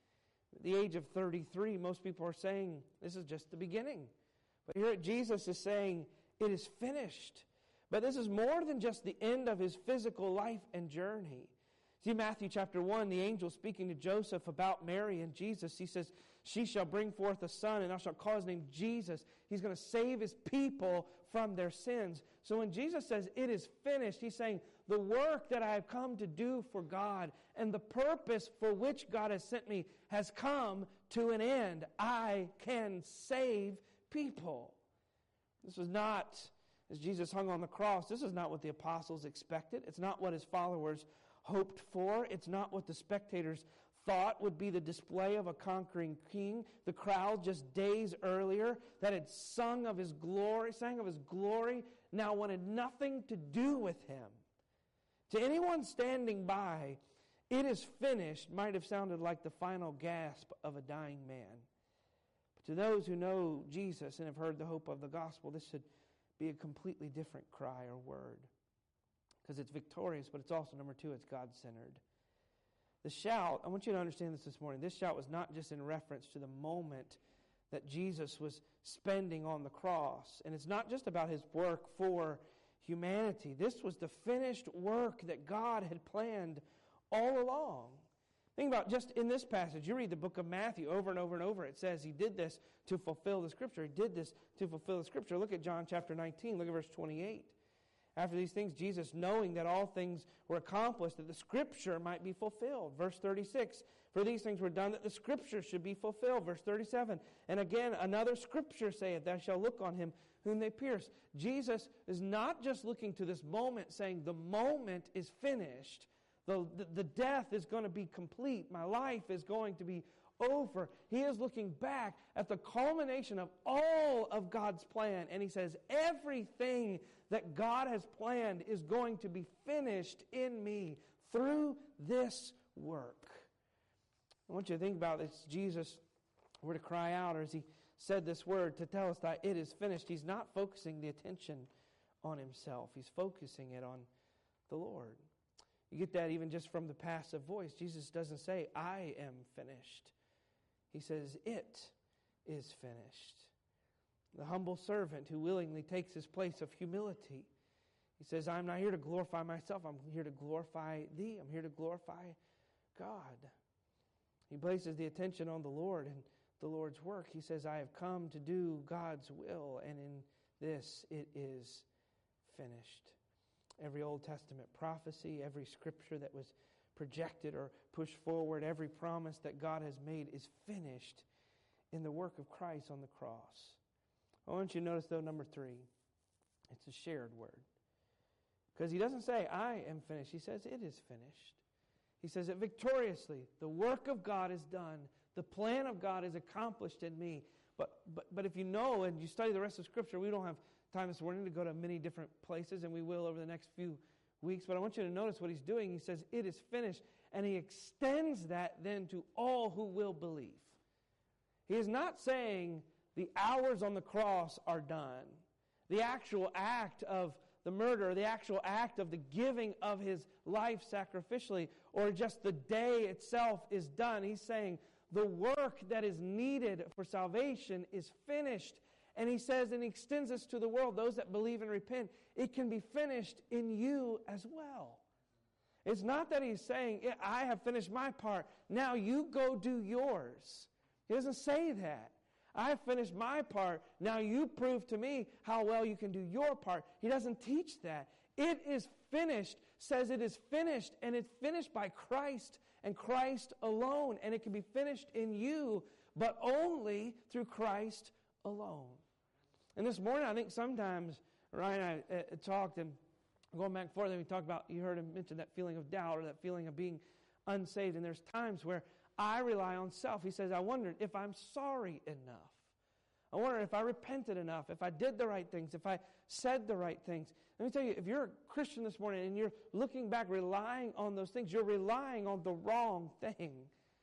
At the age of thirty-three, most people are saying, this is just the beginning. But here Jesus is saying, it is finished. But this is more than just the end of his physical life and journey. See, Matthew chapter one, the angel speaking to Joseph about Mary and Jesus, he says, she shall bring forth a son, and thou shalt call his name Jesus. He's going to save his people from their sins. So when Jesus says, it is finished, he's saying, the work that I have come to do for God and the purpose for which God has sent me has come to an end. I can save people. This was not, as Jesus hung on the cross, this is not what the apostles expected. It's not what his followers hoped for. It's not what the spectators thought would be the display of a conquering king. The crowd just days earlier that had sung of his glory, sang of his glory, now wanted nothing to do with him. To anyone standing by, it is finished might have sounded like the final gasp of a dying man. But to those who know Jesus and have heard the hope of the gospel, this should be a completely different cry or word. Because it's victorious, but it's also, number two, it's God-centered. The shout, I want you to understand this this morning, this shout was not just in reference to the moment that Jesus was spending on the cross. And it's not just about his work for humanity. This was the finished work that God had planned all along. Think about just in this passage, you read the book of Matthew over and over and over. It says he did this to fulfill the Scripture. He did this to fulfill the Scripture. Look at John chapter nineteen. Look at verse twenty-eight. After these things, Jesus, knowing that all things were accomplished, that the Scripture might be fulfilled. Verse thirty-six, for these things were done that the Scripture should be fulfilled. Verse thirty-seven, and again another Scripture saith, thou shalt look on him whom they pierced. Jesus is not just looking to this moment saying, the moment is finished. The, the, the death is going to be complete. My life is going to be over. He is looking back at the culmination of all of God's plan. And he says, everything that God has planned is going to be finished in me through this work. I want you to think about this. Jesus were to cry out, or as he said this word to tell us that it is finished, he's not focusing the attention on himself. He's focusing it on the Lord. You get that even just from the passive voice. Jesus doesn't say, I am finished. He says, it is finished. The humble servant who willingly takes his place of humility. He says, I'm not here to glorify myself. I'm here to glorify thee. I'm here to glorify God. He places the attention on the Lord and the Lord's work. He says, I have come to do God's will, and in this it is finished. Every Old Testament prophecy, every scripture that was projected or pushed forward, every promise that God has made is finished in the work of Christ on the cross. I want you to notice, though, number three, it's a shared word. Because he doesn't say, I am finished. He says, it is finished. He says it victoriously. The work of God is done. The plan of God is accomplished in me. But, but, but if you know and you study the rest of Scripture, we don't have time this morning to go to many different places, and we will over the next few weeks. But I want you to notice what he's doing. He says, it is finished. And he extends that then to all who will believe. He is not saying the hours on the cross are done. The actual act of the murder, the actual act of the giving of his life sacrificially, or just the day itself is done. He's saying the work that is needed for salvation is finished. And he says, and he extends this to the world, those that believe and repent, it can be finished in you as well. It's not that he's saying, I have finished my part, now you go do yours. He doesn't say that. I have finished my part, now you prove to me how well you can do your part. He doesn't teach that. It is finished, says it is finished, and it's finished by Christ and Christ alone. And it can be finished in you, but only through Christ alone. And this morning, I think sometimes Ryan and I uh, talked, and going back and forth, and we talked about, you heard him mention that feeling of doubt or that feeling of being unsaved. And there's times where I rely on self. He says, I wondered if I'm sorry enough. I wonder if I repented enough, if I did the right things, if I said the right things. Let me tell you, if you're a Christian this morning and you're looking back, relying on those things, you're relying on the wrong thing.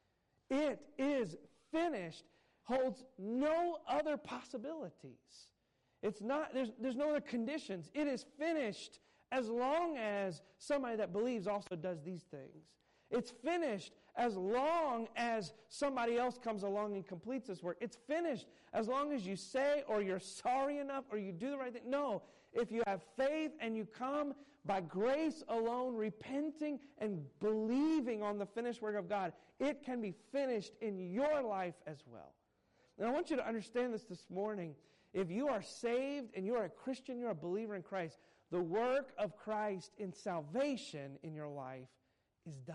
It is finished, holds no other possibilities. It's not, there's, there's no other conditions. It is finished as long as somebody that believes also does these things. It's finished as long as somebody else comes along and completes this work. It's finished as long as you say or you're sorry enough or you do the right thing. No, if you have faith and you come by grace alone, repenting and believing on the finished work of God, it can be finished in your life as well. And I want you to understand this this morning. If you are saved and you are a Christian, you're a believer in Christ, the work of Christ in salvation in your life is done.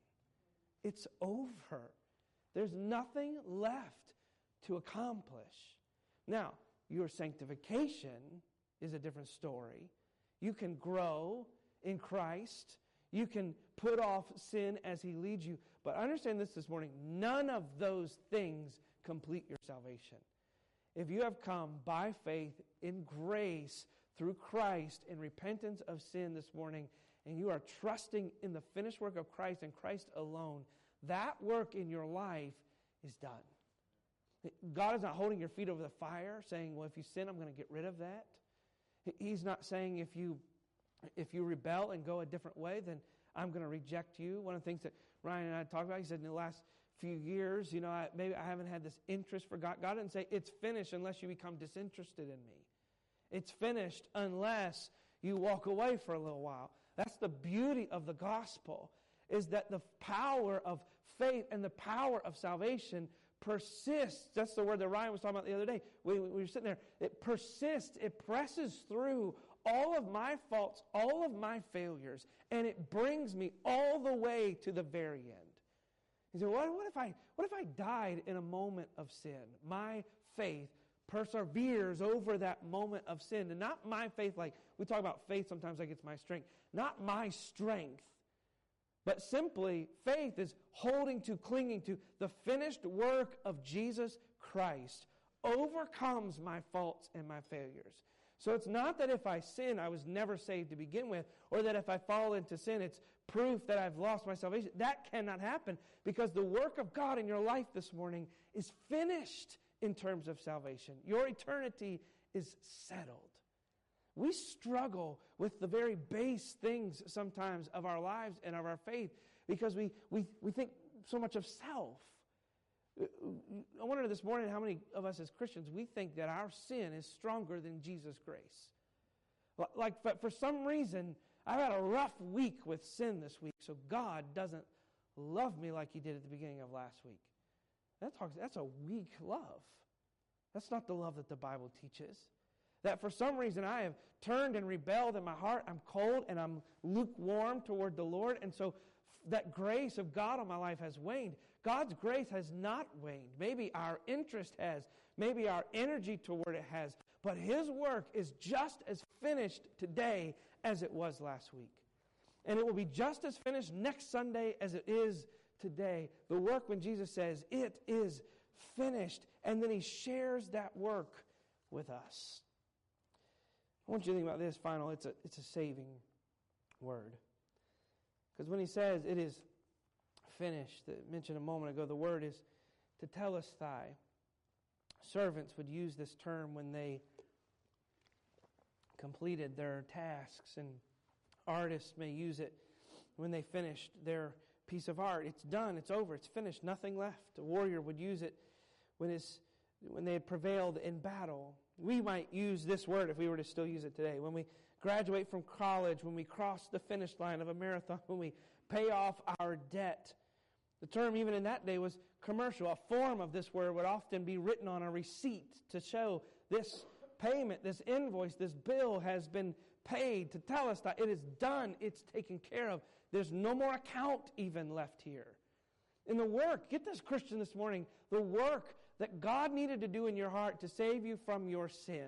It's over. There's nothing left to accomplish. Now, your sanctification is a different story. You can grow in Christ. You can put off sin as He leads you. But understand this this morning. None of those things complete your salvation. If you have come by faith in grace through Christ in repentance of sin this morning, and you are trusting in the finished work of Christ and Christ alone, that work in your life is done. God is not holding your feet over the fire, saying, well, if you sin, I'm going to get rid of that. He's not saying if you if you rebel and go a different way, then I'm going to reject you. One of the things that Ryan and I talked about, he said in the last few years, you know, I, maybe I haven't had this interest for God. God didn't say it's finished unless you become disinterested in me. It's finished unless you walk away for a little while. That's the beauty of the gospel, is that the power of faith and the power of salvation persists. That's the word that Ryan was talking about the other day. We, we were sitting there. It persists. It presses through all of my faults, all of my failures, and it brings me all the way to the very end. He said, what, what if I what if I died in a moment of sin? My faith perseveres over that moment of sin. And not my faith, like we talk about faith sometimes like it's my strength. Not my strength, But simply, faith is holding to, clinging to the finished work of Jesus Christ overcomes my faults and my failures. So it's not that if I sin, I was never saved to begin with, or that if I fall into sin, it's proof that I've lost my salvation. That cannot happen, because the work of God in your life this morning is finished in terms of salvation. Your eternity is settled. We struggle with the very base things sometimes of our lives and of our faith because we, we, we think so much of self. I wonder this morning how many of us as Christians, we think that our sin is stronger than Jesus' grace. Like, but for some reason, I've had a rough week with sin this week, so God doesn't love me like He did at the beginning of last week. That talks, that's a weak love. That's not the love that the Bible teaches. That for some reason I have turned and rebelled in my heart. I'm cold and I'm lukewarm toward the Lord. And so that grace of God on my life has waned. God's grace has not waned. Maybe our interest has. Maybe our energy toward it has. But His work is just as finished today as it was last week. And it will be just as finished next Sunday as it is today. The work when Jesus says, it is finished. And then He shares that work with us. I want you to think about this final. It's a, it's a saving word. Because when He says it is finished, I mentioned a moment ago, the word is tetelestai. Servants would use this term when they completed their tasks, and artists may use it when they finished their piece of art. It's done, it's over, it's finished, nothing left. A warrior would use it when, it's, when they had prevailed in battle. We might use this word if we were to still use it today. When we graduate from college, when we cross the finish line of a marathon, when we pay off our debt. The term even in that day was commercial. A form of this word would often be written on a receipt to show this payment, this invoice, this bill has been paid, to tell us that it is done, it's taken care of. There's no more account even left here. In the work, get this, Christian, this morning, the work that God needed to do in your heart to save you from your sin,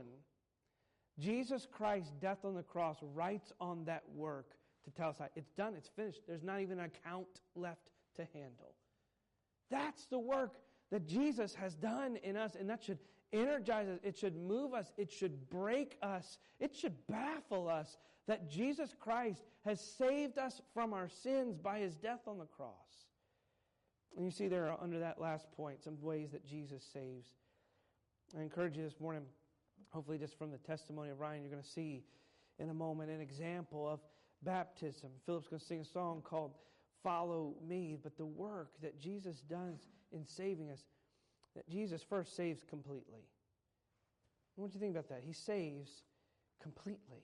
Jesus Christ's death on the cross writes on that work to tell us that it's done, it's finished. There's not even an account left to handle. That's the work that Jesus has done in us, and that should energize us. It should move us. It should break us. It should baffle us that Jesus Christ has saved us from our sins by His death on the cross. And you see there under that last point some ways that Jesus saves. I encourage you this morning, hopefully just from the testimony of Ryan, you're going to see in a moment an example of baptism. Philip's going to sing a song called Follow Me, but the work that Jesus does in saving us, that Jesus first saves completely. I want you to think about that. He saves completely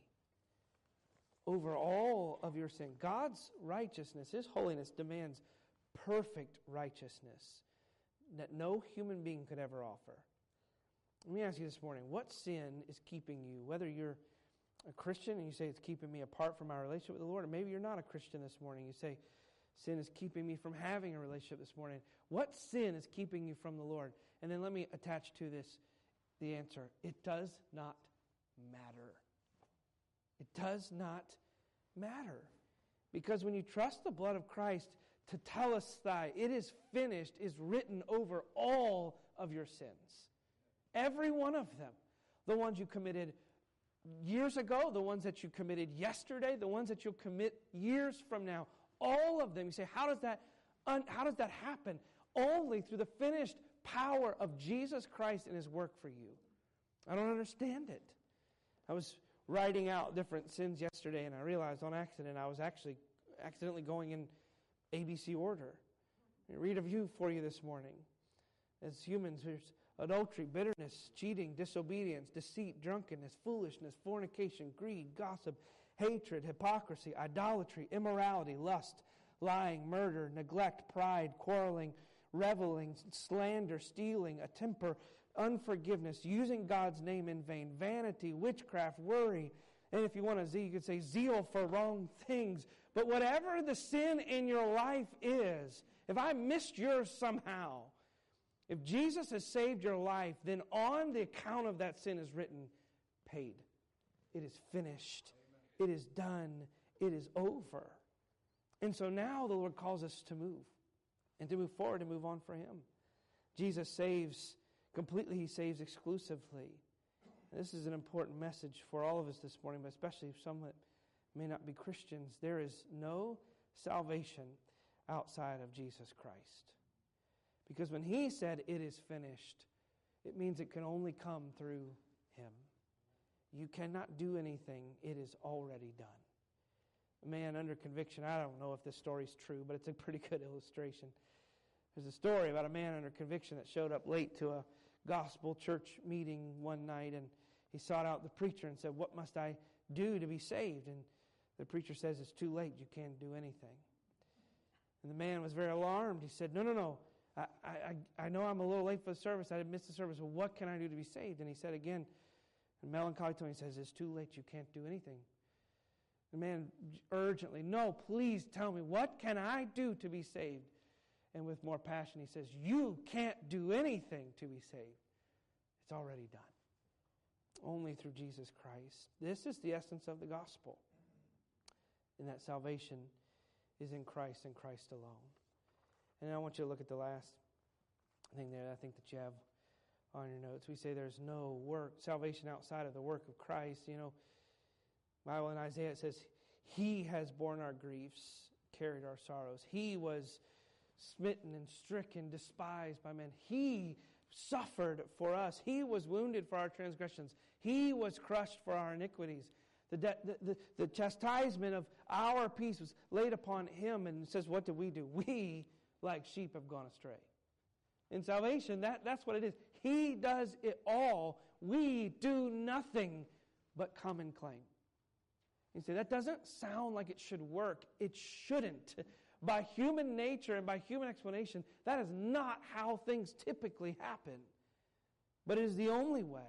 over all of your sin. God's righteousness, His holiness demands perfect righteousness that no human being could ever offer. Let me ask you this morning, what sin is keeping you, whether you're a Christian and you say it's keeping me apart from my relationship with the Lord, or maybe you're not a Christian this morning, you say sin is keeping me from having a relationship this morning. What sin is keeping you from the Lord? And then let me attach to this the answer. It does not matter. It does not matter. Because when you trust the blood of Christ, tetelestai, it is finished, is written over all of your sins. Every one of them. The ones you committed years ago, the ones that you committed yesterday, the ones that you'll commit years from now. All of them. You say, how does that, un- how does that happen? Only through the finished power of Jesus Christ and His work for you. I don't understand it. I was writing out different sins yesterday, and I realized on accident I was actually accidentally going in A B C order. I read a few for you this morning. As humans, there's adultery, bitterness, cheating, disobedience, deceit, drunkenness, foolishness, fornication, greed, gossip, hatred, hypocrisy, idolatry, immorality, lust, lying, murder, neglect, pride, quarreling, reveling, slander, stealing, a temper, unforgiveness, using God's name in vain, vanity, witchcraft, worry, and if you want to Z, you could say zeal for wrong things. But whatever the sin in your life is, if I missed yours somehow, if Jesus has saved your life, then on the account of that sin is written, paid. It is finished. Amen. It is done. It is over. And so now the Lord calls us to move, and to move forward and move on for Him. Jesus saves completely. He saves exclusively. And this is an important message for all of us this morning, but especially some that may not be Christians. There is no salvation outside of Jesus Christ. Because when He said it is finished, it means it can only come through Him. You cannot do anything. It is already done. A man under conviction, I don't know if this story's true, but it's a pretty good illustration. There's a story about a man under conviction that showed up late to a gospel church meeting one night, and he sought out the preacher and said, "What must I do to be saved?" And the preacher says, "It's too late. You can't do anything." And the man was very alarmed. He said, "No, no, no. I, I, I know I'm a little late for the service. I missed the service. Well, what can I do to be saved?" And he said again, in melancholy tone, he says, "It's too late. You can't do anything." The man urgently, "No, please tell me, what can I do to be saved?" And with more passion, he says, "You can't do anything to be saved. It's already done. Only through Jesus Christ." This is the essence of the gospel. And that salvation is in Christ and Christ alone. And I want you to look at the last thing there, I think that you have on your notes. We say there's no work, salvation outside of the work of Christ. You know, Bible in Isaiah it says, He has borne our griefs, carried our sorrows. He was smitten and stricken, despised by men. He suffered for us. He was wounded for our transgressions. He was crushed for our iniquities. The, de- the, the, the chastisement of our peace was laid upon Him. And it says, what did we do? We, like sheep, have gone astray. In salvation, that, that's what it is. He does it all. We do nothing but come and claim. You say, that doesn't sound like it should work. It shouldn't. By human nature and by human explanation, that is not how things typically happen. But it is the only way.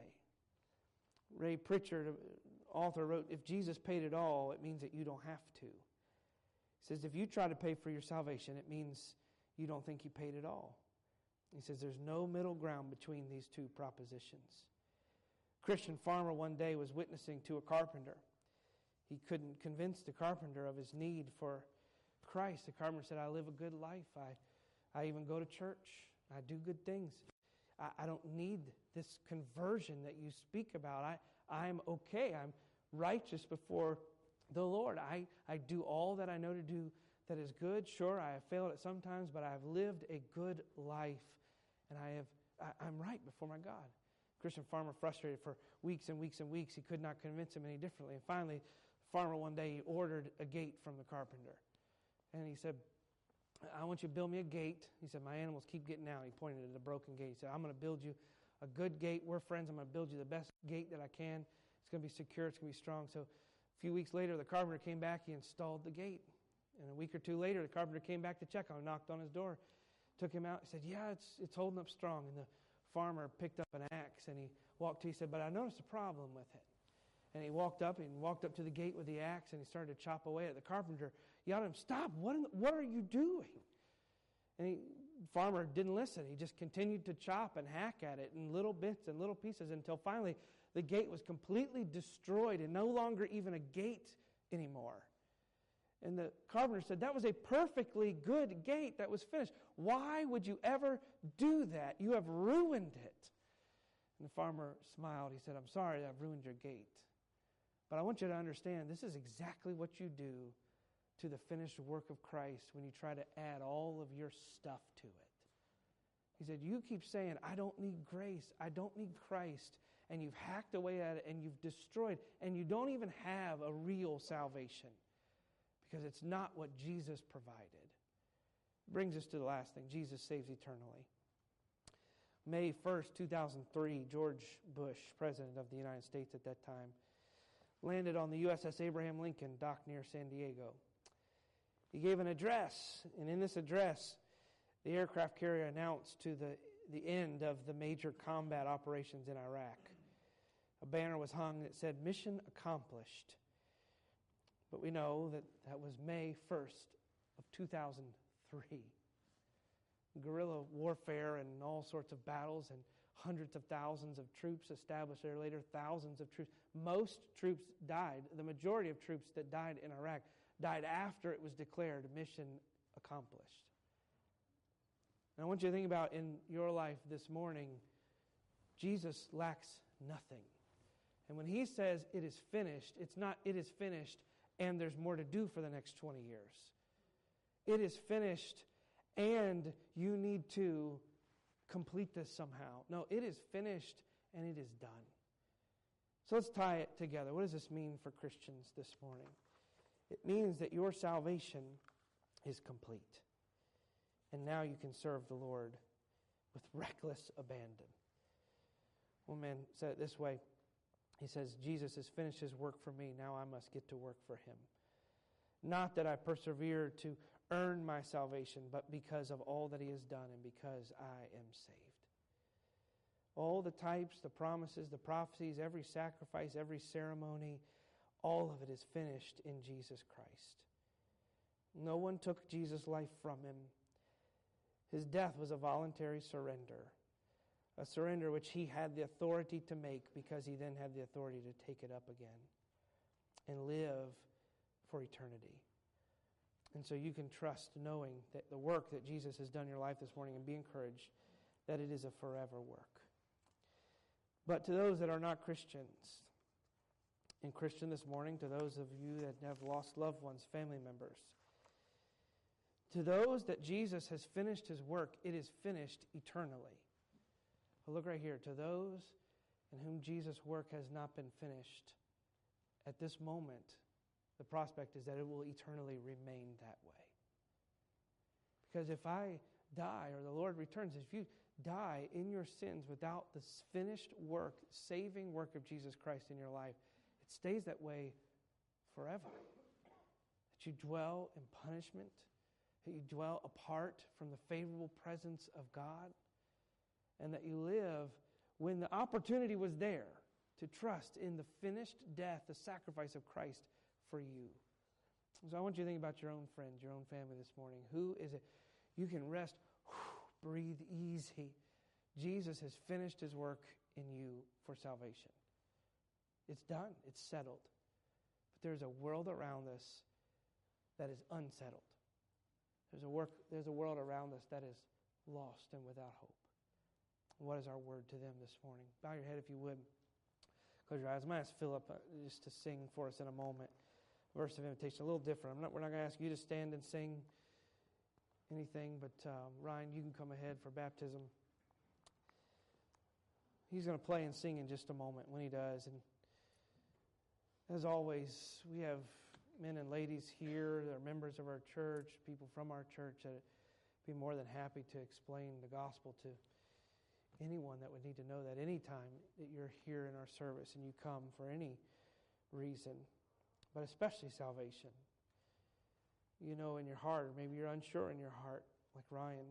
Ray Pritchard, author, wrote, "If Jesus paid it all, it means that you don't have to." He says, if you try to pay for your salvation, it means you don't think He paid it all. He says there's no middle ground between these two propositions. A Christian farmer one day was witnessing to a carpenter. He couldn't convince the carpenter of his need for Christ. The carpenter said, "I live a good life. I, I even go to church. I do good things. I, I don't need this conversion that you speak about. I, I'm okay. I'm righteous before the Lord. I, I do all that I know to do that is good. Sure, I have failed at some times, but I have lived a good life, and I have, I, I'm right before my God." Christian farmer, frustrated for weeks and weeks and weeks, he could not convince him any differently. And finally, the farmer one day ordered a gate from the carpenter. And he said, "I want you to build me a gate." He said, "My animals keep getting out." He pointed at a broken gate. He said, "I'm going to build you a good gate. We're friends. I'm going to build you the best gate that I can. It's going to be secure. It's going to be strong." So a few weeks later, the carpenter came back. He installed the gate. And a week or two later, the carpenter came back to check on him, knocked on his door, took him out. He said, "Yeah, it's it's holding up strong." And the farmer picked up an axe, and he walked to, he said, "But I noticed a problem with it." And he walked up and walked up to the gate with the axe, and he started to chop away at the carpenter. Yelled at him, "Stop, what, in the, what are you doing?" And he, the farmer didn't listen. He just continued to chop and hack at it in little bits and little pieces until finally the gate was completely destroyed and no longer even a gate anymore. And the carpenter said, "That was a perfectly good gate that was finished. Why would you ever do that? You have ruined it." And the farmer smiled. He said, "I'm sorry I've ruined your gate. But I want you to understand, this is exactly what you do to the finished work of Christ when you try to add all of your stuff to it." He said, "You keep saying, I don't need grace, I don't need Christ, and you've hacked away at it, and you've destroyed, and you don't even have a real salvation because it's not what Jesus provided." Brings us to the last thing. Jesus saves eternally. May first, two thousand three, George Bush, President of the United States at that time, landed on the U S S Abraham Lincoln, docked near San Diego. He gave an address, and in this address, the aircraft carrier announced to the, the end of the major combat operations in Iraq. A banner was hung that said, "Mission accomplished." But we know that that was May first of two thousand three. Guerrilla warfare and all sorts of battles and hundreds of thousands of troops established there later, thousands of troops. Most troops died. The majority of troops that died in Iraq died after it was declared mission accomplished. And I want you to think about in your life this morning, Jesus lacks nothing. And when he says it is finished, it's not it is finished and there's more to do for the next twenty years. It is finished and you need to complete this somehow. No, it is finished and it is done. So let's tie it together. What does this mean for Christians this morning? It means that your salvation is complete. And now you can serve the Lord with reckless abandon. One man said it this way. He says, Jesus has finished his work for me. Now I must get to work for him. Not that I persevere to earn my salvation, but because of all that he has done and because I am saved. All the types, the promises, the prophecies, every sacrifice, every ceremony, all of it is finished in Jesus Christ. No one took Jesus' life from him. His death was a voluntary surrender. A surrender which he had the authority to make because he then had the authority to take it up again and live for eternity. And so you can trust knowing that the work that Jesus has done in your life this morning, and be encouraged that it is a forever work. But to those that are not Christians, and Christian this morning, to those of you that have lost loved ones, family members, to those that Jesus has finished his work, it is finished eternally. Well, look right here. To those in whom Jesus' work has not been finished, at this moment, the prospect is that it will eternally remain that way. Because if I die or the Lord returns, if you die in your sins without the finished work, saving work of Jesus Christ in your life, it stays that way forever. That you dwell in punishment, that you dwell apart from the favorable presence of God, and that you live when the opportunity was there to trust in the finished death, the sacrifice of Christ for you. So I want you to think about your own friends, your own family this morning. Who is it? You can rest, whew, breathe easy. Jesus has finished his work in you for salvation. It's done. It's settled. But there's a world around us that is unsettled. There's a work. There's a world around us that is lost and without hope. What is our word to them this morning? Bow your head if you would. Close your eyes. I'm going to ask Philip uh, just to sing for us in a moment. Verse of invitation, a little different. I'm not, we're not going to ask you to stand and sing anything, but um, Ryan, you can come ahead for baptism. He's going to play and sing in just a moment when he does. And as always, we have men and ladies here that are members of our church, people from our church that would be more than happy to explain the gospel to anyone that would need to know that any time that you're here in our service and you come for any reason, but especially salvation. You know in your heart, or maybe you're unsure in your heart, like Ryan.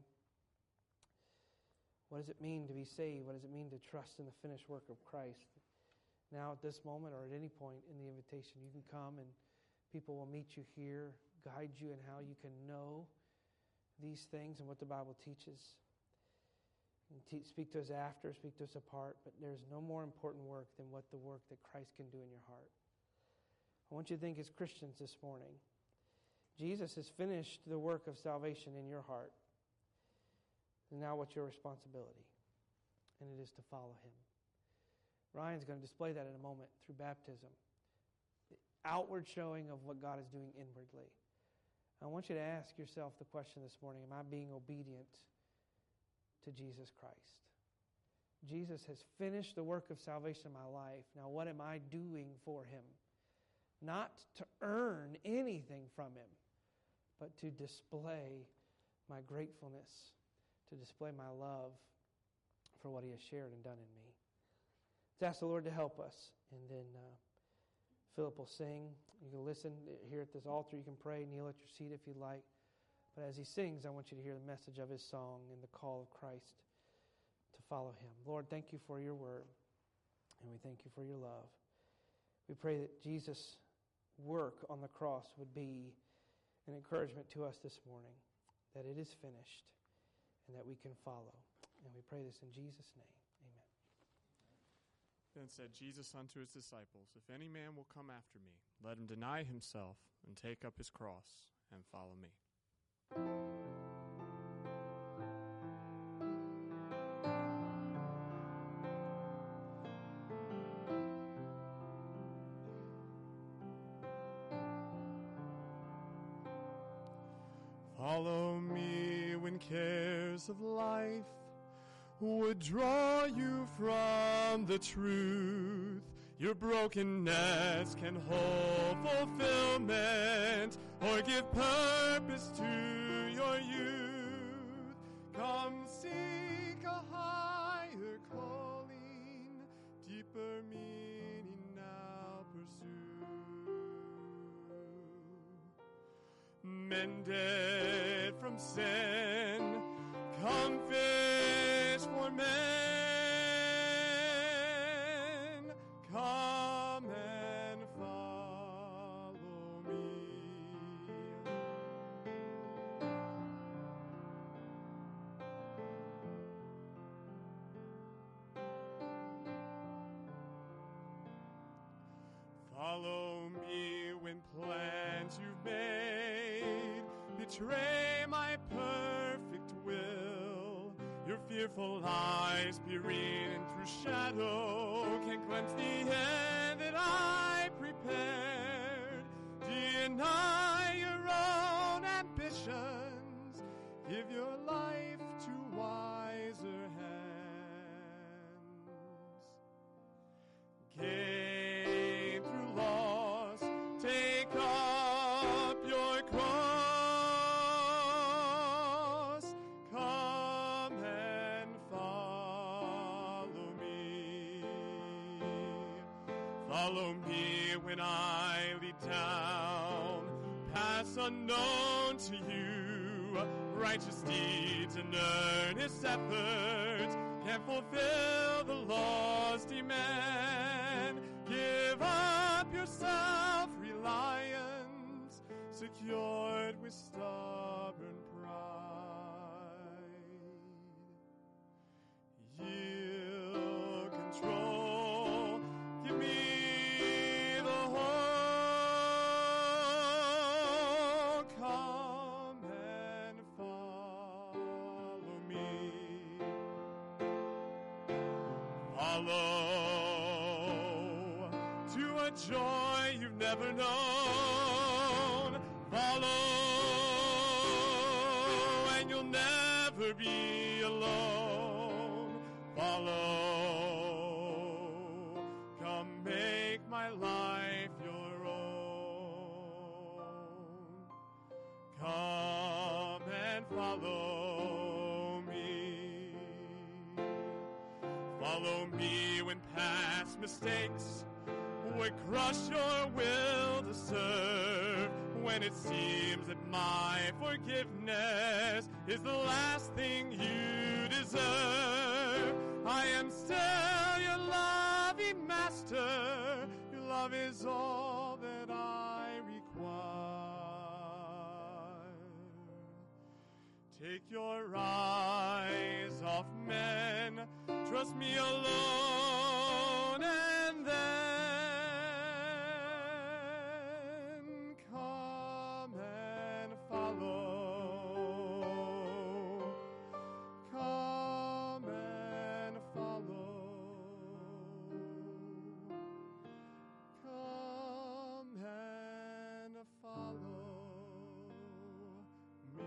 What does it mean to be saved? What does it mean to trust in the finished work of Christ? Now at this moment or at any point in the invitation, you can come and people will meet you here, guide you in how you can know these things and what the Bible teaches. And te- speak to us after, speak to us apart, but there's no more important work than what the work that Christ can do in your heart. I want you to think as Christians this morning, Jesus has finished the work of salvation in your heart. And now what's your responsibility? And it is to follow him. Ryan's going to display that in a moment through baptism. The outward showing of what God is doing inwardly. I want you to ask yourself the question this morning, am I being obedient to Jesus Christ? Jesus has finished the work of salvation in my life. Now what am I doing for him? Not to earn anything from him, but to display my gratefulness, to display my love for what he has shared and done in me. Let's ask the Lord to help us, and then uh, Philip will sing. You can listen here at this altar. You can pray, kneel at your seat if you'd like. But as he sings, I want you to hear the message of his song and the call of Christ to follow him. Lord, thank you for your word, and we thank you for your love. We pray that Jesus' work on the cross would be an encouragement to us this morning, that it is finished and that we can follow. And we pray this in Jesus' name. Amen. Then said Jesus unto his disciples, If any man will come after me, let him deny himself and take up his cross and follow me. Follow me when cares of life would draw you from the truth. Your brokenness can hold fulfillment or give purpose to your youth. Come seek a higher calling, deeper meaning now pursue. Mended from sin, come fish for men. Come and follow me. Follow me when plans you've made betray my perfect will. Your fearful eyes peering through shadow can cleanse the end that I prepared. Deny your own ambitions, give your life to wiser hands. Gain through loss, take up your cross. Come and follow me. Follow me when I lead down paths unknown to you. Righteous deeds and earnest efforts can fulfill the law's demand. Give up your self-reliance, secured with stubborn pride. Yield control, give me the whole. Come and follow me. Follow to a joy you've never known. Follow and you'll never be alone. Follow, come make my life your own. Come and follow me. Follow me when past mistakes would crush your will to serve. When it seems that my forgiveness is the last thing you deserve, I am still your loving master. Your love is all that I require. Take your eyes off men, trust me alone, and then come and follow. Come and follow. Come and follow me.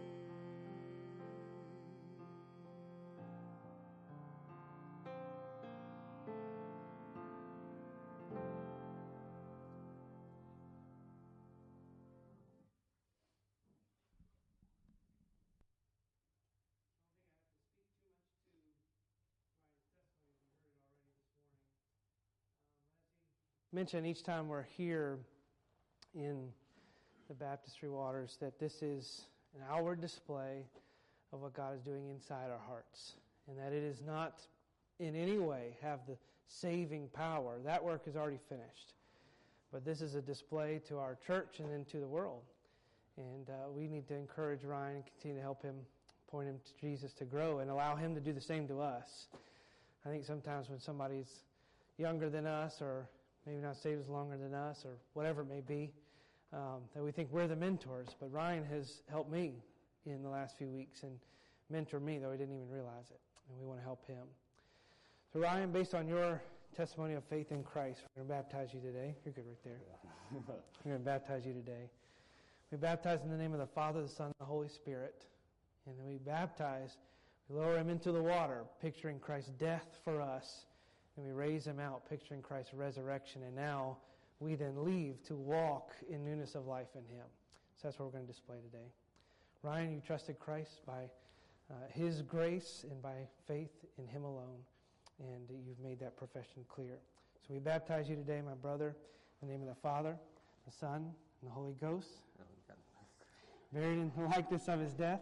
Mention each time we're here in the Baptistry Waters that this is an outward display of what God is doing inside our hearts, and that it is not in any way have the saving power. That work is already finished. But this is a display to our church and then to the world. And uh, we need to encourage Ryan and continue to help him, point him to Jesus to grow and allow him to do the same to us. I think sometimes when somebody's younger than us, or maybe not saved as longer than us, or whatever it may be, um, that we think we're the mentors. But Ryan has helped me in the last few weeks and mentored me, though he didn't even realize it. And we want to help him. So Ryan, based on your testimony of faith in Christ, we're going to baptize you today. You're good right there. We're going to baptize you today. We baptize in the name of the Father, the Son, and the Holy Spirit. And then we baptize, we lower him into the water, picturing Christ's death for us. And we raise him out, picturing Christ's resurrection. And now we then leave to walk in newness of life in him. So that's what we're going to display today. Ryan, you trusted Christ by uh, his grace and by faith in him alone. And you've made that profession clear. So we baptize you today, my brother, in the name of the Father, the Son, and the Holy Ghost. Buried in the likeness of his death.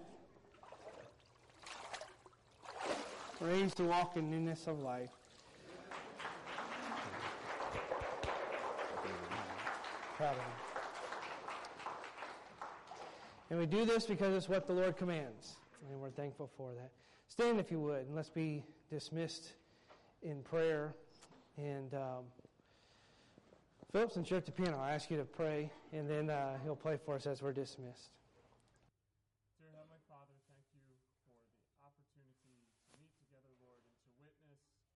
Raised to walk in newness of life. Proud of him. And we do this because it's what the Lord commands. And we're thankful for that. Stand if you would, and let's be dismissed in prayer. And um, Philip, since you're at the piano, I ask you to pray, and then uh, he'll play for us as we're dismissed. Dear Heavenly Father, thank you for the opportunity to meet together, Lord, and to witness